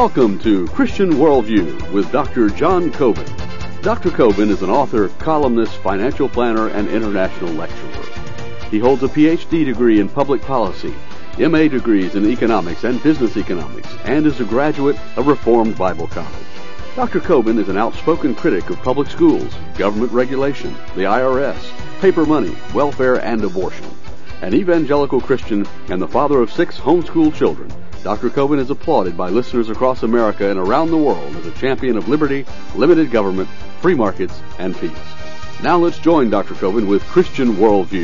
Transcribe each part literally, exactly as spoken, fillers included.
Welcome to Christian Worldview with Doctor John Coben. Doctor Coben is an author, columnist, financial planner, and international lecturer. He holds a P H D degree in public policy, M A degrees in economics and business economics, and is a graduate of Reformed Bible College. Doctor Coben is an outspoken critic of public schools, government regulation, the I R S, paper money, welfare, and abortion. An evangelical Christian and the father of six homeschool children, Doctor Coben is applauded by listeners across America and around the world as a champion of liberty, limited government, free markets, and peace. Now let's join Doctor Coben with Christian Worldview.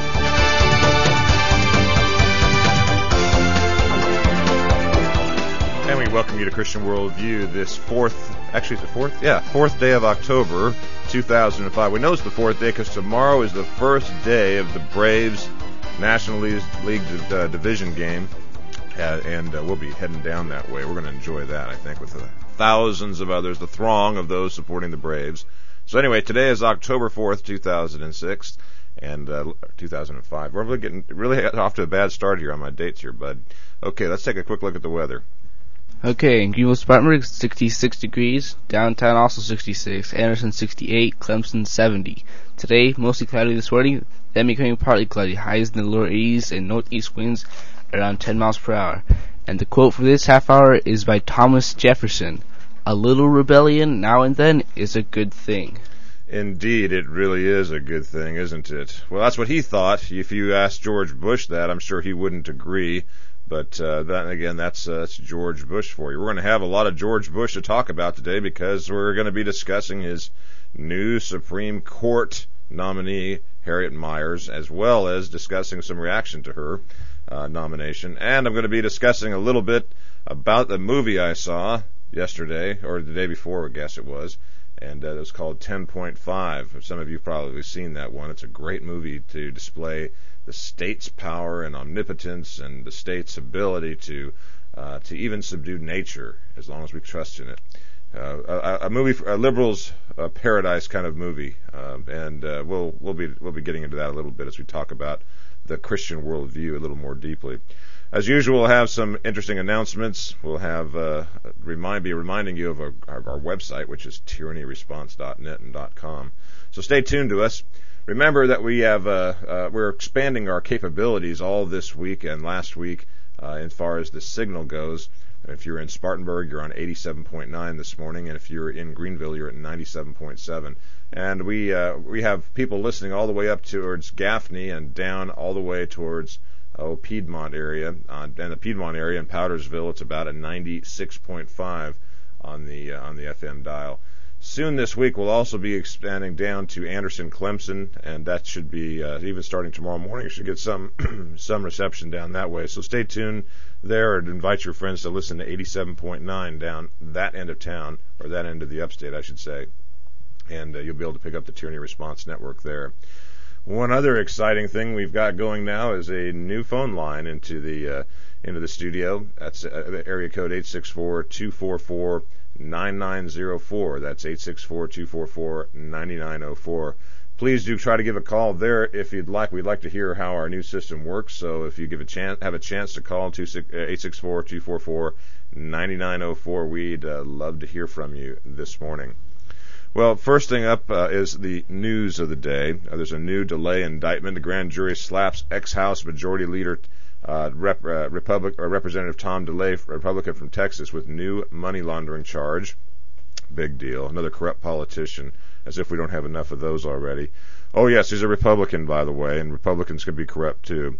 And we welcome you to Christian Worldview this fourth, actually it's the fourth? Yeah, fourth day of October, two thousand five. We know it's the fourth day because tomorrow is the first day of the Braves National League, League uh, Division game. Uh, and uh, we'll be heading down that way. We're going to enjoy that, I think, with the thousands of others, the throng of those supporting the Braves. So anyway, today is October fourth, two thousand six, and uh, two thousand five. We're really getting really off to a bad start here on my dates here, bud. Okay, let's take a quick look at the weather. Okay, in Greenville, Spartanburg, sixty-six degrees. Downtown, also sixty-six. Anderson, sixty-eight. Clemson, seventy. Today, mostly cloudy this morning, then becoming partly cloudy. Highs in the lower eighties and northeast winds around ten miles per hour. And the quote for this half hour is by Thomas Jefferson. A little rebellion now and then is a good thing. Indeed, it really is a good thing, isn't it? Well, that's what he thought. If you asked George Bush that, I'm sure he wouldn't agree. But uh, then again, that's, uh, that's George Bush for you. We're going to have a lot of George Bush to talk about today because we're going to be discussing his new Supreme Court nominee, Harriet Miers, as well as discussing some reaction to her Uh, nomination. And I'm going to be discussing a little bit about the movie I saw yesterday, or the day before, I guess it was, and uh, it was called ten point five. Some of you have probably seen that one. It's a great movie to display the state's power and omnipotence and the state's ability to uh, to even subdue nature, as long as we trust in it. Uh, a, a movie, for, a liberal's uh, paradise kind of movie, uh, and uh, we'll we'll be we'll be getting into that a little bit as we talk about the Christian worldview a little more deeply. As usual, we'll have some interesting announcements. We'll have uh, remind be reminding you of our, of our website, which is tyranny response dot net and .com. So stay tuned to us. Remember that we have uh, uh, we're expanding our capabilities all this week and last week uh, as far as the signal goes. If you're in Spartanburg, you're on eighty-seven point nine this morning, and if you're in Greenville, you're at ninety-seven point seven. And we uh, we have people listening all the way up towards Gaffney and down all the way towards oh, Piedmont area. Uh, and the Piedmont area in Powdersville, it's about a ninety-six point five on the uh, on the F M dial. Soon this week, we'll also be expanding down to Anderson, Clemson, and that should be uh, even starting tomorrow morning. You should get some some reception down that way. So stay tuned there, and invite your friends to listen to eighty-seven point nine down that end of town, or that end of the upstate, I should say. And uh, you'll be able to pick up the Tyranny Response Network there. One other exciting thing we've got going now is a new phone line into the uh, into the studio. That's uh, the area code eight six four, two four four, nine nine zero four. That's eight six four, two four four, nine nine zero four. Please do try to give a call there if you'd like. We'd like to hear how our new system works. So if you give a chance, have a chance to call eight six four, two four four, nine nine zero four, we'd uh, love to hear from you this morning. Well, first thing up uh, is the news of the day. Uh, there's a new delay indictment. The grand jury slaps ex-House Majority Leader uh, Rep, uh, Republic, or Representative Tom DeLay, Republican from Texas, with new money laundering charge. Big deal. Another corrupt politician, as if we don't have enough of those already. Oh, yes, he's a Republican, by the way, and Republicans can be corrupt, too.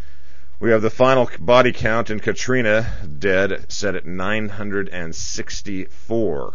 We have the final body count in Katrina, dead, set at nine hundred sixty-four.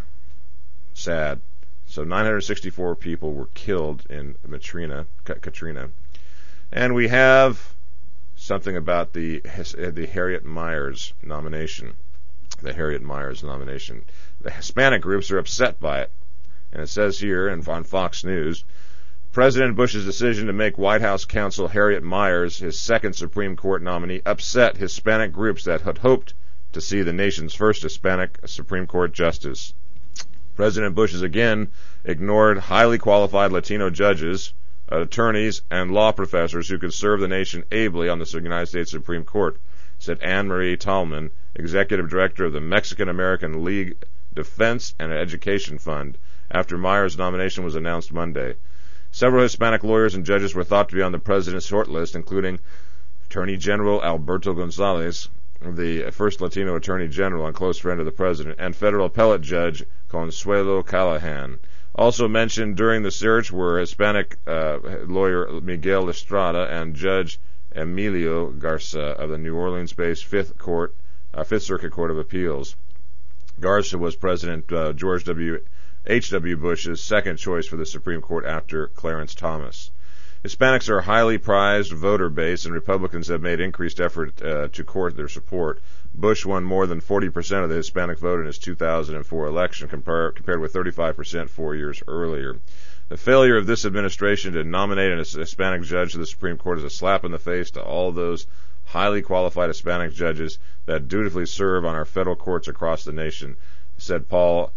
Sad. So nine hundred sixty-four people were killed in Katrina, Katrina. And we have something about the the Harriet Miers nomination. The Harriet Miers nomination. The Hispanic groups are upset by it. And it says here on Fox News, President Bush's decision to make White House counsel Harriet Miers his second Supreme Court nominee upset Hispanic groups that had hoped to see the nation's first Hispanic Supreme Court justice. President Bush has again ignored highly qualified Latino judges, attorneys, and law professors who could serve the nation ably on the United States Supreme Court, said Anne Marie Tallman, executive director of the Mexican-American League Defense and Education Fund, after Myers' nomination was announced Monday. Several Hispanic lawyers and judges were thought to be on the president's shortlist, including Attorney General Alberto Gonzalez, the first Latino Attorney General and close friend of the president, and federal appellate judge Consuelo Callahan. Also mentioned during the search were Hispanic uh, lawyer Miguel Estrada and Judge Emilio Garza of the New Orleans-based Fifth Court, uh, Fifth Circuit Court of Appeals. Garza was President uh, George W. H W. Bush's second choice for the Supreme Court after Clarence Thomas. Hispanics are a highly prized voter base, and Republicans have made increased effort uh, to court their support. Bush won more than forty percent of the Hispanic vote in his two thousand four election, compare, compared with thirty-five percent four years earlier. The failure of this administration to nominate a Hispanic judge to the Supreme Court is a slap in the face to all those highly qualified Hispanic judges that dutifully serve on our federal courts across the nation, said Paul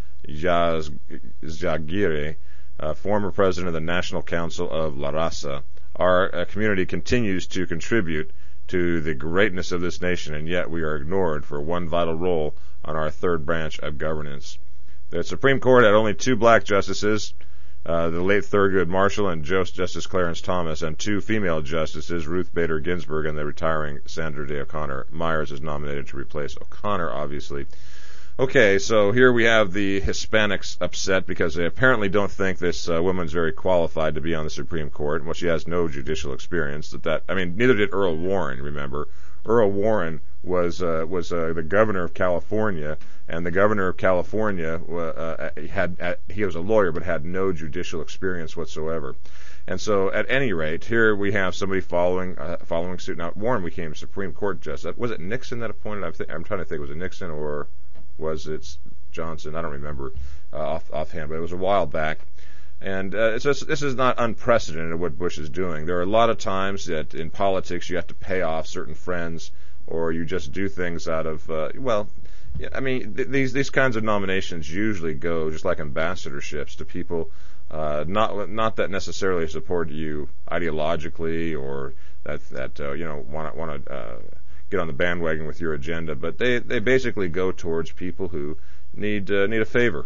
Zaguirre, uh, former president of the National Council of La Raza. Our uh, community continues to contribute to the greatness of this nation, and yet we are ignored for one vital role on our third branch of governance. The Supreme Court had only two black justices, uh, the late Thurgood Marshall and Justice Clarence Thomas, and two female justices, Ruth Bader Ginsburg and the retiring Sandra Day O'Connor. Myers is nominated to replace O'Connor, obviously. Okay, so here we have the Hispanics upset because they apparently don't think this uh, woman's very qualified to be on the Supreme Court. Well, she has no judicial experience. That, that I mean, neither did Earl Warren, remember. Earl Warren was uh, was uh, the governor of California, and the governor of California uh, had uh, he was a lawyer but had no judicial experience whatsoever. And so, at any rate, here we have somebody following uh, following suit. Now, Warren became Supreme Court justice. Was it Nixon that appointed? I'm, th- I'm trying to think. Was it Nixon or was it Johnson? I don't remember uh, off offhand, but it was a while back. And uh, it's just, this is not unprecedented what Bush is doing. There are a lot of times that in politics you have to pay off certain friends, or you just do things out of uh, well, yeah, I mean th- these these kinds of nominations usually go just like ambassadorships to people uh, not not that necessarily support you ideologically or that that uh, you know want to want to uh, get on the bandwagon with your agenda, but they they basically go towards people who need uh, need a favor.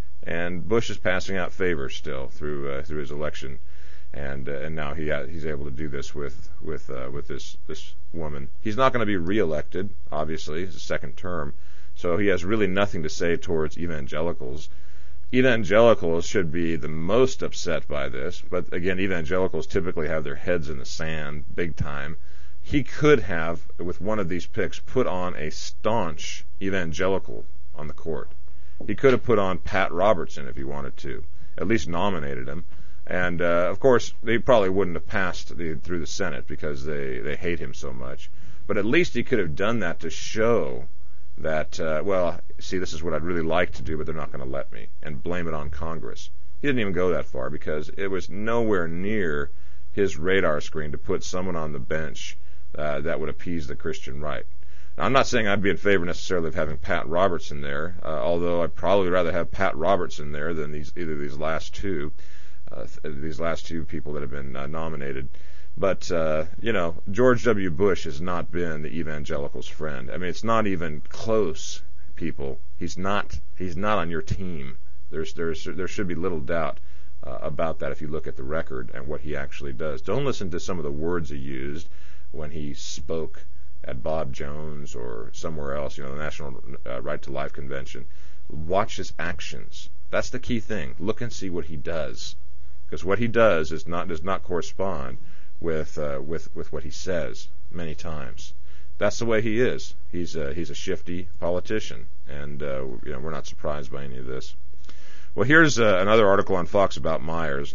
And Bush is passing out favors still through uh, through his election, and uh, and now he ha- he's able to do this with with uh, with this this woman. He's not going to be reelected, obviously, it's a second term, so he has really nothing to say towards evangelicals. Evangelicals should be the most upset by this, but again, evangelicals typically have their heads in the sand, big time. He could have, with one of these picks, put on a staunch evangelical on the court. He could have put on Pat Robertson if he wanted to, at least nominated him. And, uh, of course, they probably wouldn't have passed the, through the Senate because they, they hate him so much. But at least he could have done that to show that, uh, well, see, this is what I'd really like to do, but they're not going to let me, and blame it on Congress. He didn't even go that far because it was nowhere near his radar screen to put someone on the bench uh, that would appease the Christian right. I'm not saying I'd be in favor necessarily of having Pat Robertson there, uh, although I'd probably rather have Pat Robertson there than these either of these last two, uh, th- these last two people that have been uh, nominated. But uh, you know, George W. Bush has not been the evangelicals' friend. I mean, it's not even close, people. He's not. He's not on your team. There's there's there should be little doubt uh, about that if you look at the record and what he actually does. Don't listen to some of the words he used when he spoke at Bob Jones or somewhere else, you know, the National uh, Right to Life Convention. Watch his actions. That's the key thing. Look and see what he does, because what he does is not does not correspond with uh, with with what he says many times. That's the way he is. He's a, he's a shifty politician, and uh, you know, we're not surprised by any of this. Well, here's uh, another article on Fox about Myers.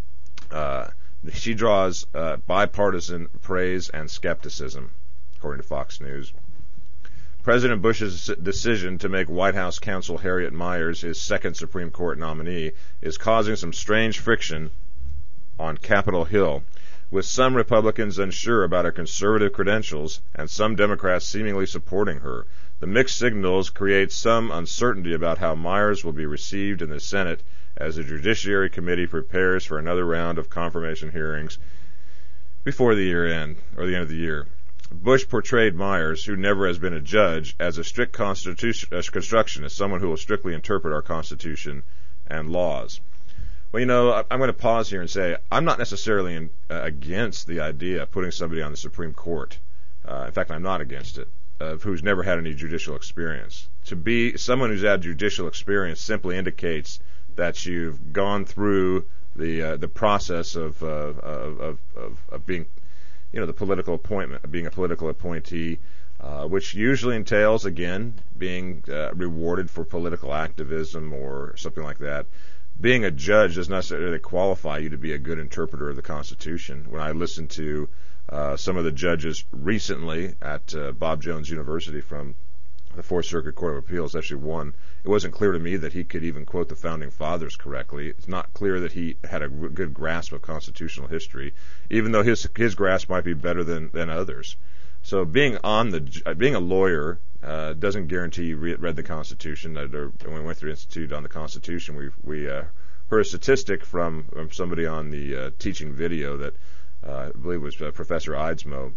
Uh, she draws uh, bipartisan praise and skepticism, according to Fox News. President Bush's decision to make White House counsel Harriet Myers his second Supreme Court nominee is causing some strange friction on Capitol Hill, with some Republicans unsure about her conservative credentials and some Democrats seemingly supporting her. The mixed signals create some uncertainty about how Myers will be received in the Senate as the Judiciary Committee prepares for another round of confirmation hearings before the year end, or the end of the year. Bush portrayed Myers, who never has been a judge, as a strict constitution, as constructionist, someone who will strictly interpret our Constitution and laws. Well, you know, I'm going to pause here and say I'm not necessarily in, uh, against the idea of putting somebody on the Supreme Court. Uh, in fact, I'm not against it, uh, who's never had any judicial experience. To be someone who's had judicial experience simply indicates that you've gone through the uh, the process of, uh, of, of of being, you know, the political appointment, of being a political appointee, uh, which usually entails, again, being uh, rewarded for political activism or something like that. Being a judge does not necessarily qualify you to be a good interpreter of the Constitution. When I listened to uh, some of the judges recently at uh, Bob Jones University from the Fourth Circuit Court of Appeals, actually one, it wasn't clear to me that he could even quote the Founding Fathers correctly. It's not clear that he had a good grasp of constitutional history, even though his his grasp might be better than, than others. So being on the being a lawyer uh, doesn't guarantee you re- read the Constitution. Uh, there, when we went through the Institute on the Constitution, we we uh, heard a statistic from, from somebody on the uh, teaching video that uh, I believe was uh, Professor Eidsmoe,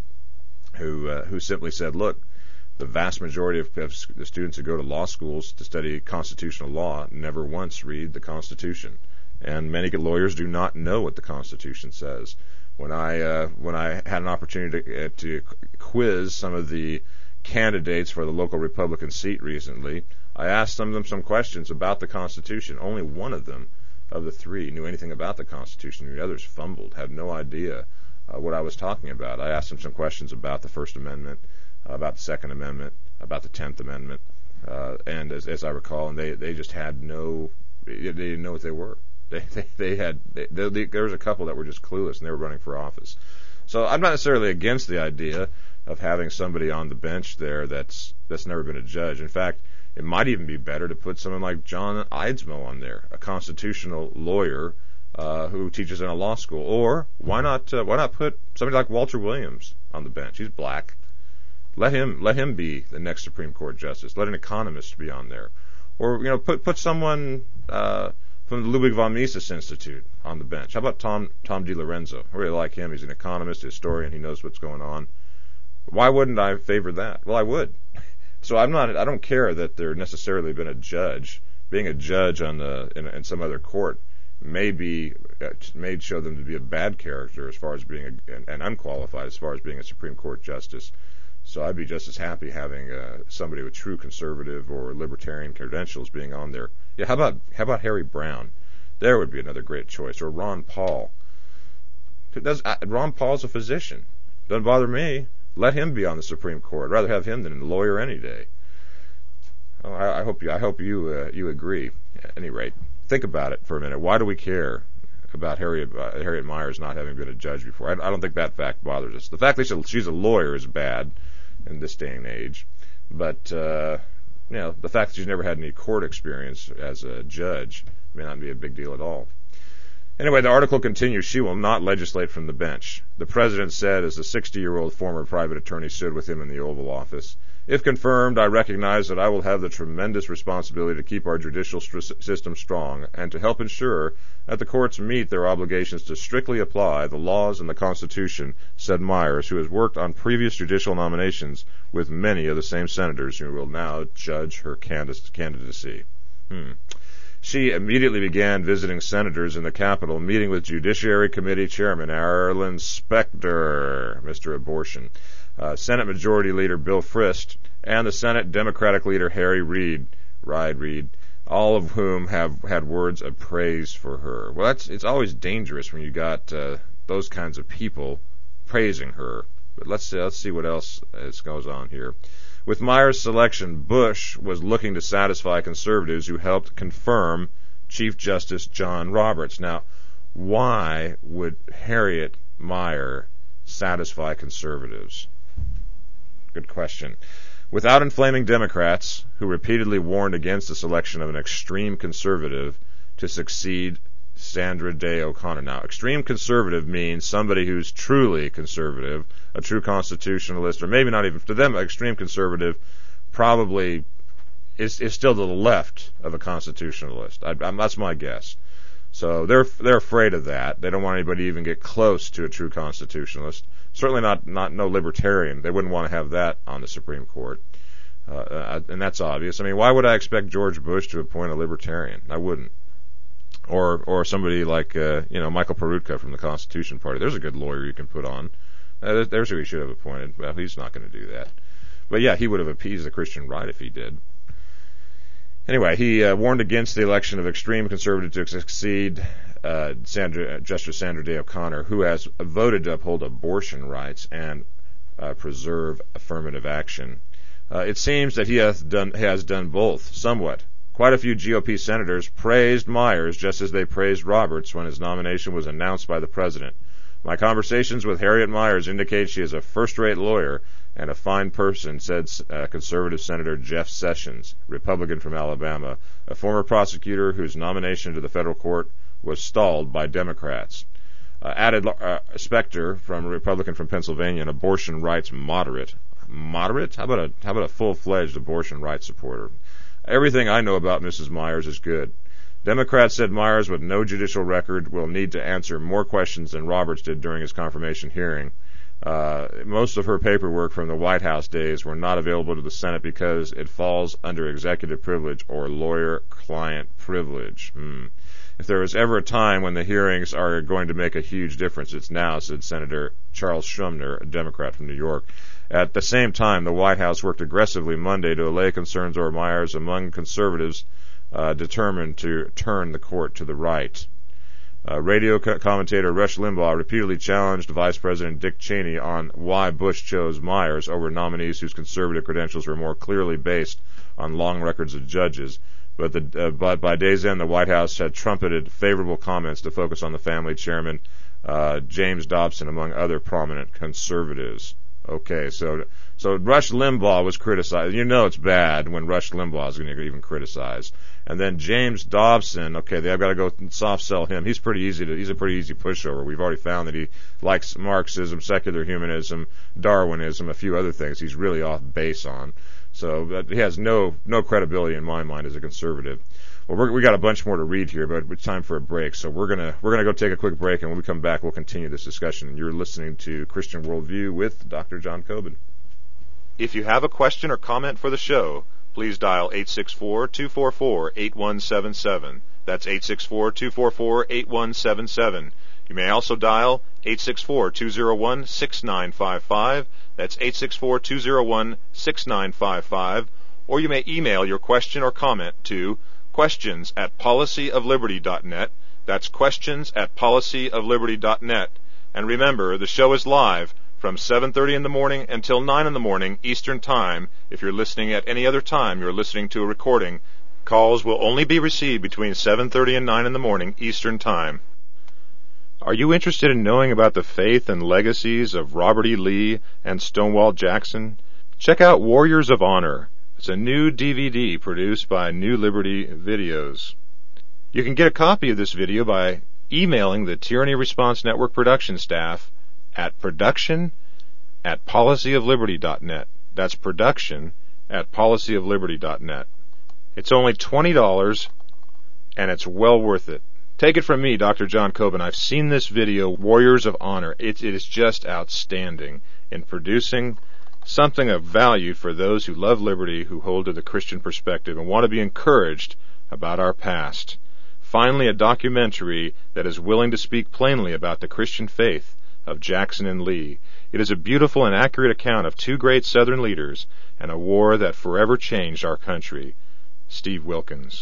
who uh, who simply said, "Look, the vast majority of, of the students who go to law schools to study constitutional law never once read the Constitution, and many lawyers do not know what the Constitution says." When I uh, when I had an opportunity to, uh, to quiz some of the candidates for the local Republican seat recently, I asked some of them some questions about the Constitution. Only one of them, of the three, knew anything about the Constitution. The others fumbled, had no idea uh, what I was talking about. I asked them some questions about the First Amendment, uh, about the Second Amendment, about the Tenth Amendment, uh, and as, as I recall, and they they just had no, they didn't know what they were. They, they they had they, they, there was a couple that were just clueless, and they were running for office. So I'm not necessarily against the idea of having somebody on the bench there that's that's never been a judge. In fact, it might even be better to put someone like John Eidsmoe on there, a constitutional lawyer uh, who teaches in a law school. Or why not uh, why not put somebody like Walter Williams on the bench? He's black. Let him let him be the next Supreme Court justice. Let an economist be on there, or you know put put someone. Uh, from the Ludwig von Mises Institute on the bench. How about Tom Tom DiLorenzo? I really like him. He's an economist, a historian. He knows what's going on. Why wouldn't I favor that? Well, I would. So I'm not. I don't care that they're necessarily been a judge. Being a judge on the in, in some other court may be may show them to be a bad character as far as being a, and unqualified as far as being a Supreme Court justice. So I'd be just as happy having uh, somebody with true conservative or libertarian credentials being on there. Yeah, how about how about Harry Brown? There would be another great choice. Or Ron Paul. Does, uh, Ron Paul's a physician. Doesn't bother me. Let him be on the Supreme Court. I'd rather have him than a lawyer any day. Oh, I, I hope you I hope you uh, you agree. At any rate, think about it for a minute. Why do we care about Harriet uh, Harriet Myers not having been a judge before? I, I don't think that fact bothers us. The fact that she's a lawyer is bad in this day and age, but uh, you know, the fact that she's never had any court experience as a judge may not be a big deal at all. Anyway, the article continues. She will not legislate from the bench. The president said as the sixty-year-old former private attorney stood with him in the Oval Office, "If confirmed, I recognize that I will have the tremendous responsibility to keep our judicial st- system strong and to help ensure that the courts meet their obligations to strictly apply the laws and the Constitution," said Myers, who has worked on previous judicial nominations with many of the same senators who will now judge her candidacy. Hmm. She immediately began visiting senators in the Capitol, meeting with Judiciary Committee Chairman Arlen Specter, Mister Abortion, uh, Senate Majority Leader Bill Frist, and the Senate Democratic Leader Harry Reid, Ride Reid, all of whom have had words of praise for her. Well, that's it's always dangerous when you got uh, those kinds of people praising her. But let's let's see what else is, goes on here. With Myers' selection, Bush was looking to satisfy conservatives who helped confirm Chief Justice John Roberts. Now, why would Harriet Mier satisfy conservatives? Good question. Without inflaming Democrats, who repeatedly warned against the selection of an extreme conservative to succeed Sandra Day O'Connor. Now, extreme conservative means somebody who's truly conservative, a true constitutionalist, or maybe not even, to them, extreme conservative probably is, is still to the left of a constitutionalist. I, I, that's my guess. So they're they're afraid of that. They don't want anybody to even get close to a true constitutionalist. Certainly not, not no libertarian. They wouldn't want to have that on the Supreme Court. Uh, and that's obvious. I mean, why would I expect George Bush to appoint a libertarian? I wouldn't. Or or somebody like, uh, you know, Michael Peroutka from the Constitution Party. There's a good lawyer you can put on. Uh, there's who he should have appointed. Well, he's not going to do that. But yeah, he would have appeased the Christian right if he did. Anyway, he uh, warned against the election of extreme conservative to succeed uh, Sandra, Justice Sandra Day O'Connor, who has voted to uphold abortion rights and uh, preserve affirmative action. Uh, it seems that he has done, has done both, somewhat. Quite a few G O P senators praised Myers just as they praised Roberts when his nomination was announced by the president. My conversations with Harriet Myers indicate she is a first-rate lawyer and a fine person, said uh, conservative Senator Jeff Sessions, Republican from Alabama, a former prosecutor whose nomination to the federal court was stalled by Democrats. Uh, added uh, Specter, from a Republican from Pennsylvania, an abortion rights moderate. Moderate? How about a how about a full-fledged abortion rights supporter? Everything I know about Missus Myers is good. Democrats said Myers, with no judicial record, will need to answer more questions than Roberts did during his confirmation hearing. Uh, most of her paperwork from the White House days were not available to the Senate because it falls under executive privilege or lawyer-client privilege. Hmm. If there was ever a time when the hearings are going to make a huge difference, it's now, said Senator Charles Schumer, a Democrat from New York. At the same time, the White House worked aggressively Monday to allay concerns over Myers among conservatives uh, determined to turn the court to the right. Uh, radio co- commentator Rush Limbaugh repeatedly challenged Vice President Dick Cheney on why Bush chose Myers over nominees whose conservative credentials were more clearly based on long records of judges. But, the, uh, but by day's end, the White House had trumpeted favorable comments to focus on the family chairman, uh, James Dobson, among other prominent conservatives. Okay, so so Rush Limbaugh was criticized. You know it's bad when Rush Limbaugh is going to even criticize. And then James Dobson, okay, they've got to go soft sell him. He's pretty easy to. He's a pretty easy pushover. We've already found that he likes Marxism, secular humanism, Darwinism, a few other things he's really off base on. So that he has no no credibility in my mind as a conservative. Well, we're, we got a bunch more to read here, but it's time for a break. So we're gonna we're gonna go take a quick break, and when we come back, we'll continue this discussion. You're listening to Christian Worldview with Doctor John Coben. If you have a question or comment for the show, please dial eight six four, two four four, eight one seven seven. That's eight six four, two four four, eight one seven seven. You may also dial eight six four, two zero one, six nine five five. That's eight six four, two zero one, six nine five five. Or you may email your question or comment to questions at policy of liberty dot net. That's questions at policy of liberty dot net. And remember, the show is live from seven thirty in the morning until nine in the morning Eastern Time. If you're listening at any other time, you're listening to a recording. Calls will only be received between seven thirty and nine in the morning Eastern Time. Are you interested in knowing about the faith and legacies of Robert E. Lee and Stonewall Jackson? Check out Warriors of Honor. It's a new D V D produced by New Liberty Videos. You can get a copy of this video by emailing the Tyranny Response Network production staff at production at policy of liberty dot net. That's production at policy of liberty dot net. It's only twenty dollars, and it's well worth it. Take it from me, Doctor John Coben. I've seen this video, Warriors of Honor. It, it is just outstanding in producing something of value for those who love liberty, who hold to the Christian perspective, and want to be encouraged about our past. Finally, a documentary that is willing to speak plainly about the Christian faith of Jackson and Lee. It is a beautiful and accurate account of two great Southern leaders and a war that forever changed our country. Steve Wilkins.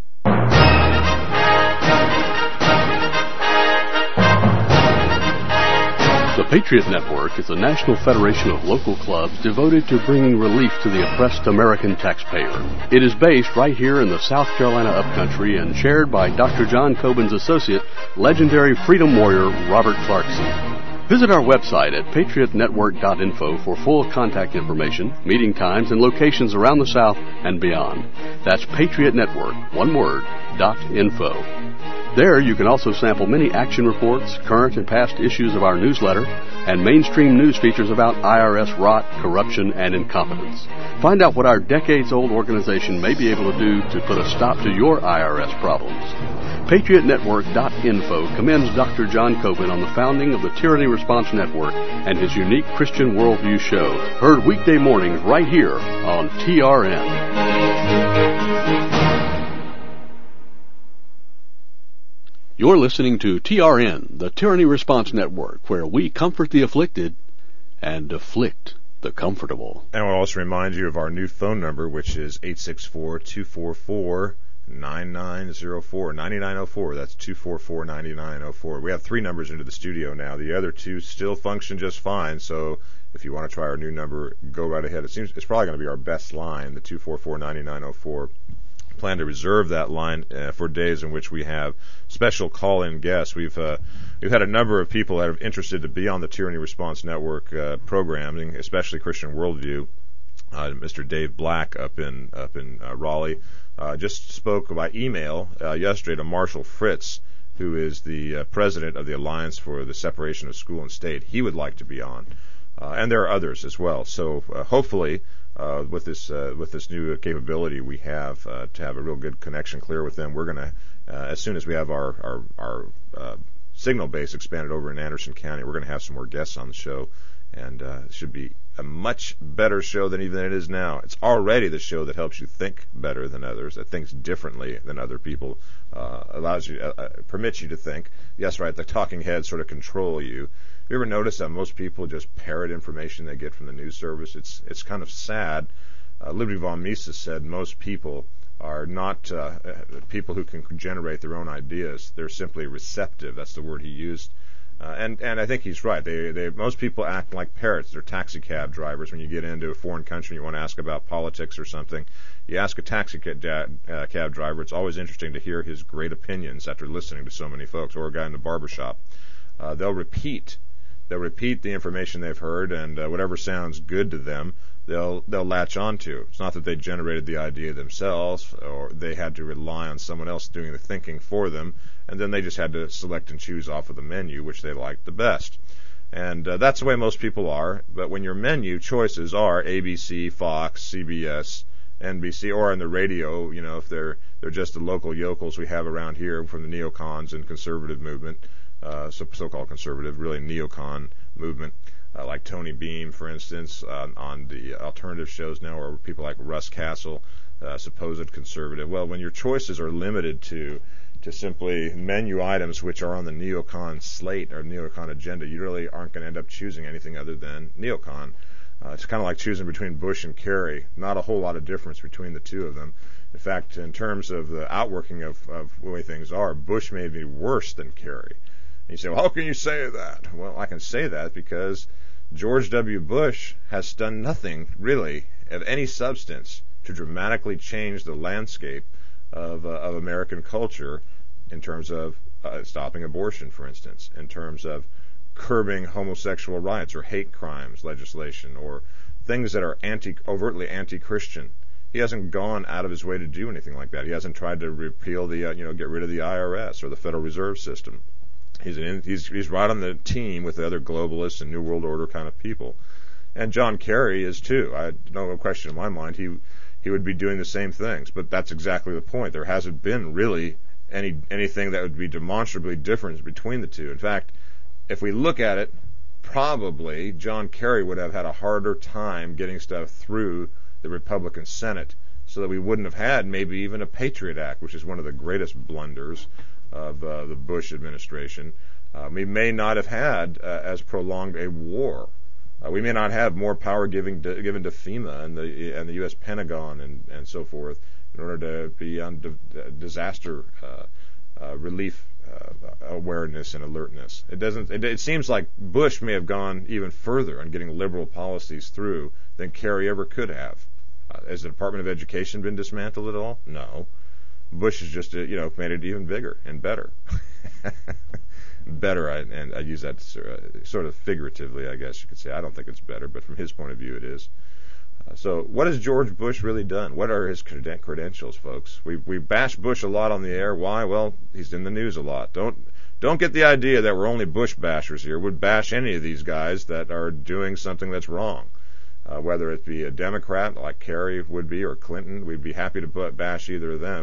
The Patriot Network is a national federation of local clubs devoted to bringing relief to the oppressed American taxpayer. It is based right here in the South Carolina upcountry and chaired by Doctor John Coben's associate, legendary freedom warrior Robert Clarkson. Visit our website at patriot network dot info for full contact information, meeting times, and locations around the South and beyond. That's Patriot Network, one word, dot info. There you can also sample many action reports, current and past issues of our newsletter, and mainstream news features about I R S rot, corruption, and incompetence. Find out what our decades-old organization may be able to do to put a stop to your I R S problems. Patriot Network dot info commends Doctor John Coben on the founding of the Tyranny Response Network and his unique Christian Worldview show, heard weekday mornings right here on T R N. You're listening to T R N, the Tyranny Response Network, where we comfort the afflicted and afflict the comfortable. And we'll also remind you of our new phone number, which is eight six four, two four four, nine nine zero four, nine nine zero four. That's two four four, nine nine zero four. We have three numbers into the studio now. The other two still function just fine, so if you want to try our new number, go right ahead. It seems it's probably going to be our best line, the two four four, nine nine zero four. Plan to reserve that line uh, for days in which we have special call-in guests. We've uh, we've had a number of people that are interested to be on the Tyranny Response Network uh, programming, especially Christian Worldview. Uh, Mister Dave Black up in up in uh, Raleigh uh, just spoke by email uh, yesterday to Marshall Fritz, who is the uh, president of the Alliance for the Separation of School and State. He would like to be on, uh, and there are others as well. So uh, hopefully, uh, with this uh, with this new capability we have uh, to have a real good connection clear with them, we're going to, uh, as soon as we have our our, our uh, signal base expanded over in Anderson County, we're going to have some more guests on the show, and uh, it should be a much better show than even it is now. It's already the show that helps you think better than others, that thinks differently than other people, uh, allows you, uh, permits you to think. Yes, right, the talking heads sort of control you. You ever notice that most people just parrot information they get from the news service? It's it's kind of sad. Uh, Ludwig von Mises said most people are not uh, people who can generate their own ideas. They're simply receptive. That's the word he used. Uh, and, and I think he's right. They, they, most people act like parrots. They're taxi cab drivers. When you get into a foreign country and you want to ask about politics or something, you ask a taxi cab, uh, cab driver. It's always interesting to hear his great opinions after listening to so many folks, or a guy in the barbershop. Uh, they'll repeat. They'll repeat the information they've heard, and uh, whatever sounds good to them, they'll they'll latch onto. It's not that they generated the idea themselves, or they had to rely on someone else doing the thinking for them, and then they just had to select and choose off of the menu which they liked the best. And uh, that's the way most people are. But when your menu choices are A B C, Fox, C B S, N B C, or on the radio, you know, if they're they're just the local yokels we have around here from the neocons and conservative movement, uh, so, so-called conservative, really neocon movement, uh, like Tony Beam, for instance, uh, on the alternative shows now, or people like Russ Castle, uh, supposed conservative. Well, when your choices are limited to to simply menu items which are on the neocon slate or neocon agenda, you really aren't going to end up choosing anything other than neocon. Uh, it's kind of like choosing between Bush and Kerry. Not a whole lot of difference between the two of them. In fact, in terms of the outworking of, of the way things are, Bush may be worse than Kerry. And you say, well, how can you say that? Well, I can say that because George W. Bush has done nothing, really, of any substance to dramatically change the landscape of, uh, of American culture in terms of uh, stopping abortion, for instance, in terms of curbing homosexual rights or hate crimes legislation, or things that are anti, overtly anti-Christian. He hasn't gone out of his way to do anything like that. He hasn't tried to repeal the, uh, you know, get rid of the I R S or the Federal Reserve System. He's an, he's he's right on the team with the other globalists and New World Order kind of people. And John Kerry is too. I no question in my mind he he would be doing the same things. But that's exactly the point. There hasn't been really any anything that would be demonstrably different between the two. In fact, if we look at it, probably John Kerry would have had a harder time getting stuff through the Republican Senate, so that we wouldn't have had maybe even a Patriot Act, which is one of the greatest blunders of uh, the Bush administration. Uh, we may not have had uh, as prolonged a war. Uh, we may not have more power giving to, given to FEMA and the and the U S Pentagon and, and so forth in order to be on di- disaster uh, uh, relief uh, awareness and alertness. It doesn't. It, it seems like Bush may have gone even further on getting liberal policies through than Kerry ever could have. Uh, has the Department of Education been dismantled at all? No. Bush has just, uh, you know, made it even bigger and better. better, I, and I use that uh, sort of figuratively, I guess you could say. I don't think it's better, but from his point of view, it is. Uh, so, what has George Bush really done? What are his creden- credentials, folks? We we bash Bush a lot on the air. Why? Well, he's in the news a lot. Don't don't get the idea that we're only Bush bashers here. We'd bash any of these guys that are doing something that's wrong. Uh, whether it be a Democrat like Kerry would be or Clinton, we'd be happy to bash either of them,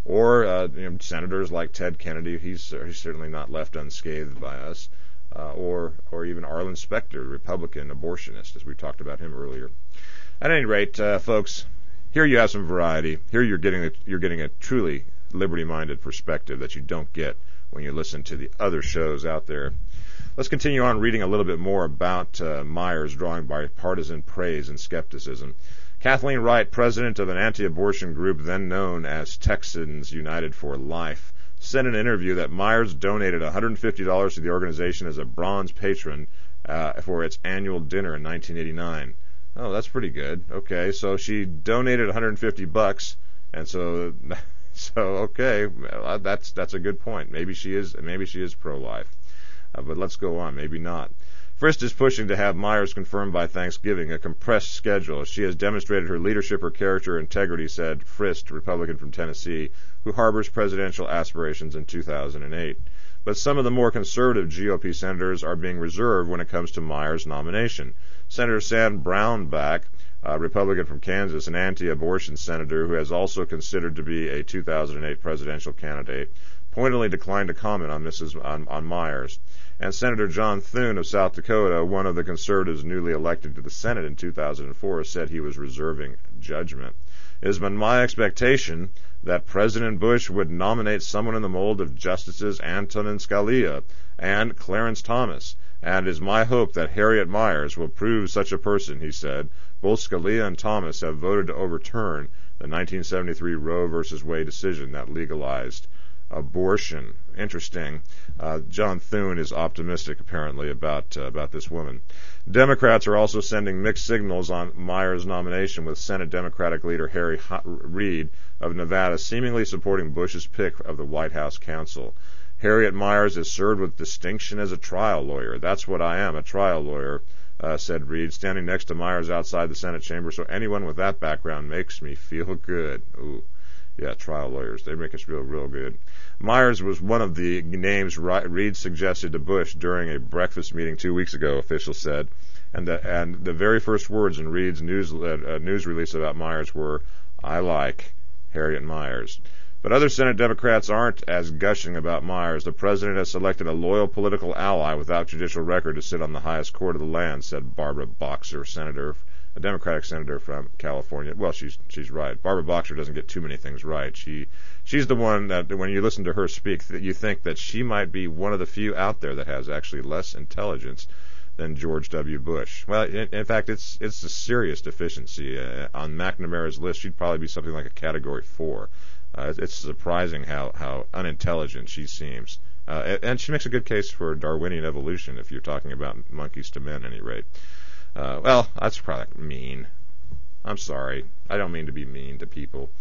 or uh, you know, senators like Ted Kennedy. He's, uh, he's certainly not left unscathed by us. Uh, or or even Arlen Specter, Republican abortionist, as we talked about him earlier. At any rate, uh, folks, here you have some variety. Here you're getting a, you're getting a truly liberty-minded perspective that you don't get when you listen to the other shows out there. Let's continue on reading a little bit more about uh, Myers, drawing bipartisan praise and skepticism. Kathleen Wright, president of an anti-abortion group then known as Texans United for Life, said in an interview that Myers donated one hundred fifty dollars to the organization as a bronze patron uh, for its annual dinner in nineteen eighty-nine. Oh, that's pretty good. Okay, so she donated one hundred fifty bucks, and so so okay, that's that's a good point. Maybe she is maybe she is pro-life, uh, but let's go on. Maybe not. Frist is pushing to have Myers confirmed by Thanksgiving, a compressed schedule. She has demonstrated her leadership, her character, integrity, said Frist, Republican from Tennessee, who harbors presidential aspirations in two thousand eight. But some of the more conservative G O P senators are being reserved when it comes to Myers' nomination. Senator Sam Brownback, a Republican from Kansas, an anti-abortion senator who has also considered to be a two thousand eight presidential candidate, pointedly declined to comment on Missus on, on Myers. And Senator John Thune of South Dakota, one of the conservatives newly elected to the Senate in two thousand four, said he was reserving judgment. It has been my expectation that President Bush would nominate someone in the mold of Justices Antonin Scalia and Clarence Thomas, and it is my hope that Harriet Myers will prove such a person, he said. Both Scalia and Thomas have voted to overturn the nineteen seventy-three Roe versus Wade decision that legalized abortion. Interesting. Uh, John Thune is optimistic, apparently, about uh, about this woman. Democrats are also sending mixed signals on Myers' nomination, with Senate Democratic leader Harry Reid of Nevada seemingly supporting Bush's pick of the White House counsel. Harriet Myers has served with distinction as a trial lawyer. That's what I am, a trial lawyer, uh, said Reid, standing next to Myers outside the Senate chamber. So anyone with that background makes me feel good. Ooh. Yeah, trial lawyers. They make us feel real good. Myers was one of the names Reid suggested to Bush during a breakfast meeting two weeks ago, officials said. And the, and the very first words in Reid's news, uh, news release about Myers were, "I like Harriet Myers." But other Senate Democrats aren't as gushing about Myers. The president has selected a loyal political ally without judicial record to sit on the highest court of the land, said Barbara Boxer, senator a Democratic senator from California. Well, she's she's right. Barbara Boxer doesn't get too many things right. She she's the one that when you listen to her speak, that you think that she might be one of the few out there that has actually less intelligence than George W. Bush. Well, in, in fact, it's it's a serious deficiency. Uh, on McNamara's list, she'd probably be something like a Category Four. Uh, it's surprising how how unintelligent she seems. Uh, and she makes a good case for Darwinian evolution if you're talking about monkeys to men, at any rate. Uh, well, that's probably mean. I'm sorry. I don't mean to be mean to people.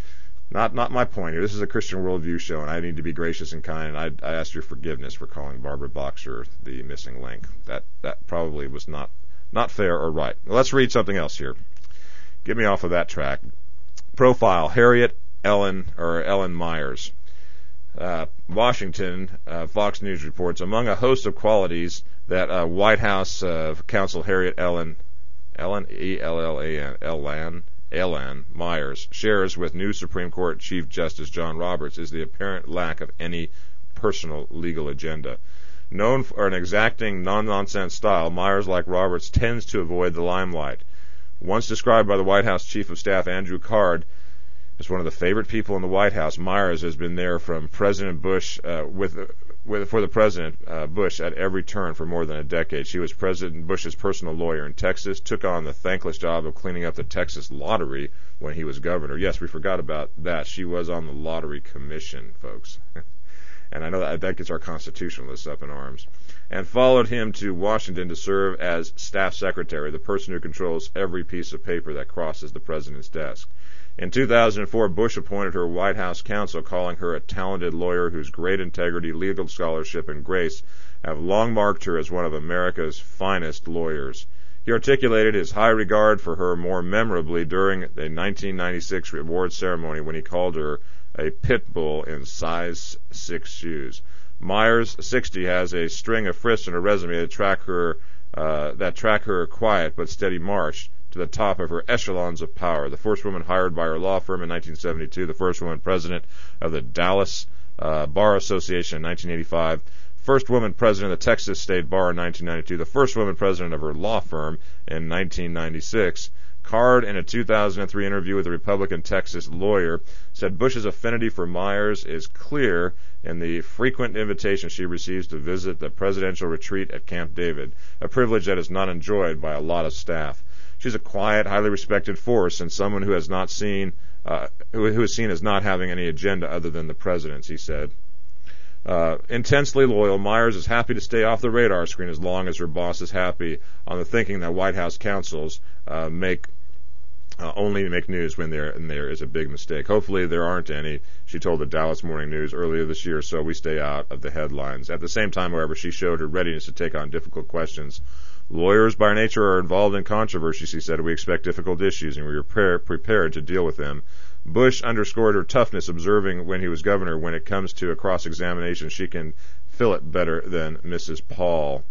Not not my point here. This is a Christian worldview show, and I need to be gracious and kind. And I, I ask your forgiveness for calling Barbara Boxer the missing link. That that probably was not not fair or right. Well, let's read something else here. Get me off of that track. Profile: Harriet Ellen or Ellen Myers. Uh, Washington, uh, Fox News reports, among a host of qualities that uh, White House uh, counsel Harriet Ellen, Ellen, E L L A N, Ellen, Ellen Myers shares with new Supreme Court Chief Justice John Roberts is the apparent lack of any personal legal agenda. Known for an exacting, non-nonsense style, Myers, like Roberts, tends to avoid the limelight. Once described by the White House Chief of Staff Andrew Card as one of the favorite people in the White House, Myers has been there from President Bush uh, with, with for the President uh, Bush at every turn for more than a decade. She was President Bush's personal lawyer in Texas, took on the thankless job of cleaning up the Texas lottery when he was governor. Yes, we forgot about that. She was on the Lottery Commission, folks. And I know that, that gets our constitutionalists up in arms. And followed him to Washington to serve as staff secretary, the person who controls every piece of paper that crosses the president's desk. In two thousand four, Bush appointed her White House counsel, calling her a talented lawyer whose great integrity, legal scholarship, and grace have long marked her as one of America's finest lawyers. He articulated his high regard for her more memorably during the nineteen ninety-six award ceremony when he called her a pit bull in size six shoes. Myers, sixty, has a string of frisks in her resume that track her uh, that track her quiet but steady march to the top of her echelons of power. The first woman hired by her law firm in nineteen seventy-two, the first woman president of the Dallas uh, Bar Association in nineteen eighty-five, first woman president of the Texas State Bar in nineteen ninety-two, the first woman president of her law firm in nineteen ninety-six. Card, in a two thousand three interview with a Republican Texas lawyer, said Bush's affinity for Myers is clear in the frequent invitations she receives to visit the presidential retreat at Camp David, a privilege that is not enjoyed by a lot of staff. She's a quiet, highly respected force, and someone who has not seen, uh, who, who is seen as not having any agenda other than the president's, he said. Uh, intensely loyal, Myers is happy to stay off the radar screen as long as her boss is happy, on the thinking that White House counsels uh, make uh, only make news when there and there is a big mistake. Hopefully there aren't any, she told the Dallas Morning News earlier this year, so we stay out of the headlines. At the same time, however, she showed her readiness to take on difficult questions. Lawyers by nature are involved in controversy, she said. We expect difficult issues and we are pre- prepared to deal with them. Bush underscored her toughness, observing when he was governor, when it comes to a cross-examination, she can fill it better than Missus Paul.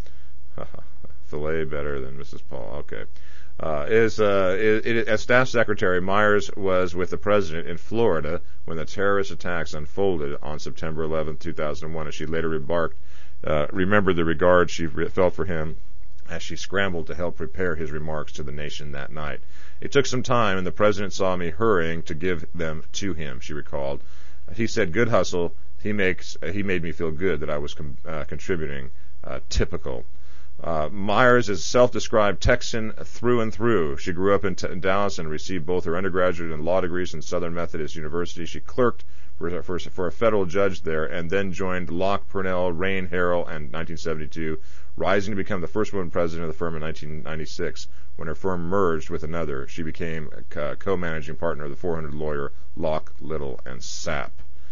Fillet better than Missus Paul. Okay. Uh, is, uh, it, it, as staff secretary, Myers was with the president in Florida when the terrorist attacks unfolded on September eleventh, two thousand one, as she later remarked, uh, remembered the regard she felt for him as she scrambled to help prepare his remarks to the nation that night. It took some time, and the president saw me hurrying to give them to him, she recalled. He said, good hustle. He makes. Uh, he made me feel good that I was com- uh, contributing. Uh, typical. Uh, Myers is self-described Texan through and through. She grew up in, T- in Dallas and received both her undergraduate and law degrees from Southern Methodist University. She clerked for, for, for a federal judge there and then joined Locke, Purnell, Rain, Harrell in nineteen seventy-two, rising to become the first woman president of the firm in nineteen ninety-six. When her firm merged with another, she became a co-managing partner of the four hundred lawyer Locke, Little, and Sapp.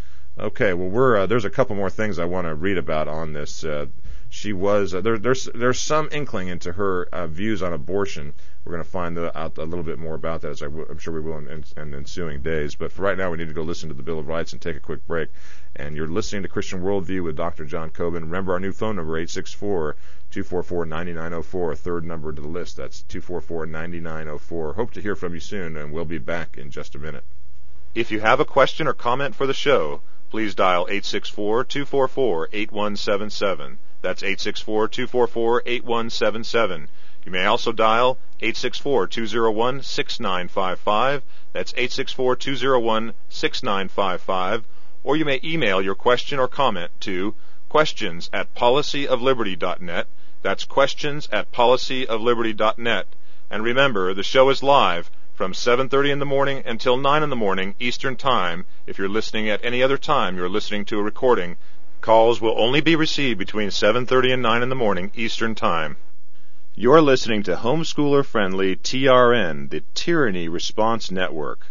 Okay, well, we're uh, there's a couple more things I want to read about on this. Uh, she was uh, there, there's there's some inkling into her uh, views on abortion. We're going to find out a little bit more about that, as I w- I'm sure we will in, in, in ensuing days. But for right now, we need to go listen to the Bill of Rights and take a quick break. And you're listening to Christian Worldview with Doctor John Coben. Remember our new phone number, eight six four, two four four, nine nine zero four, third number to the list. That's two four four, nine nine zero four. Hope to hear from you soon, and we'll be back in just a minute. If you have a question or comment for the show, please dial eight six four, two four four, eight one seven seven. That's eight six four, two four four, eight one seven seven. You may also dial eight six four, two zero one, six nine five five. That's eight six four, two zero one, six nine five five. Or you may email your question or comment to questions at policy of liberty dot net. That's questions at policy of liberty dot net. And remember, the show is live from seven thirty in the morning until nine in the morning Eastern Time. If you're listening at any other time, you're listening to a recording. Calls will only be received between seven thirty and nine in the morning Eastern Time. You're listening to homeschooler-friendly T R N, the Tyranny Response Network.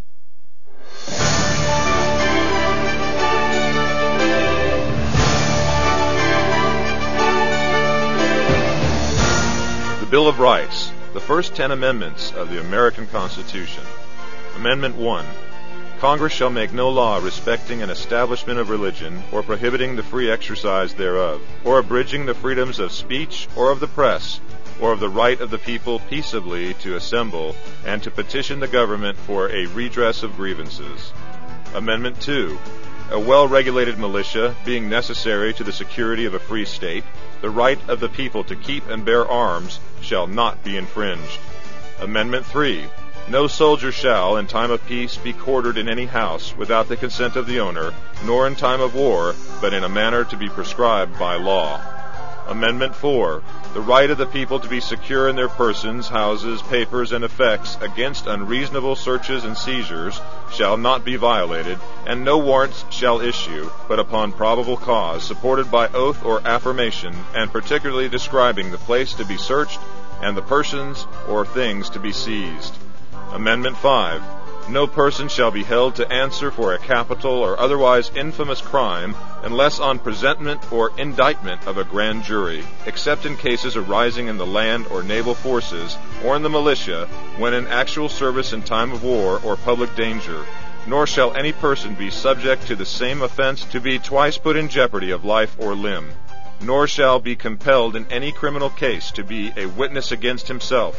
The Bill of Rights, the first ten amendments of the American Constitution. Amendment one. Congress shall make no law respecting an establishment of religion, or prohibiting the free exercise thereof, or abridging the freedoms of speech or of the press, or of the right of the people peaceably to assemble and to petition the government for a redress of grievances. Amendment two. A well-regulated militia being necessary to the security of a free state, the right of the people to keep and bear arms shall not be infringed. Amendment three. No soldier shall, in time of peace, be quartered in any house without the consent of the owner, nor in time of war, but in a manner to be prescribed by law. Amendment four. The right of the people to be secure in their persons, houses, papers, and effects against unreasonable searches and seizures shall not be violated, and no warrants shall issue, but upon probable cause, supported by oath or affirmation, and particularly describing the place to be searched and the persons or things to be seized. Amendment five. No person shall be held to answer for a capital or otherwise infamous crime unless on presentment or indictment of a grand jury, except in cases arising in the land or naval forces or in the militia when in actual service in time of war or public danger. Nor shall any person be subject to the same offense to be twice put in jeopardy of life or limb. Nor shall be compelled in any criminal case to be a witness against himself,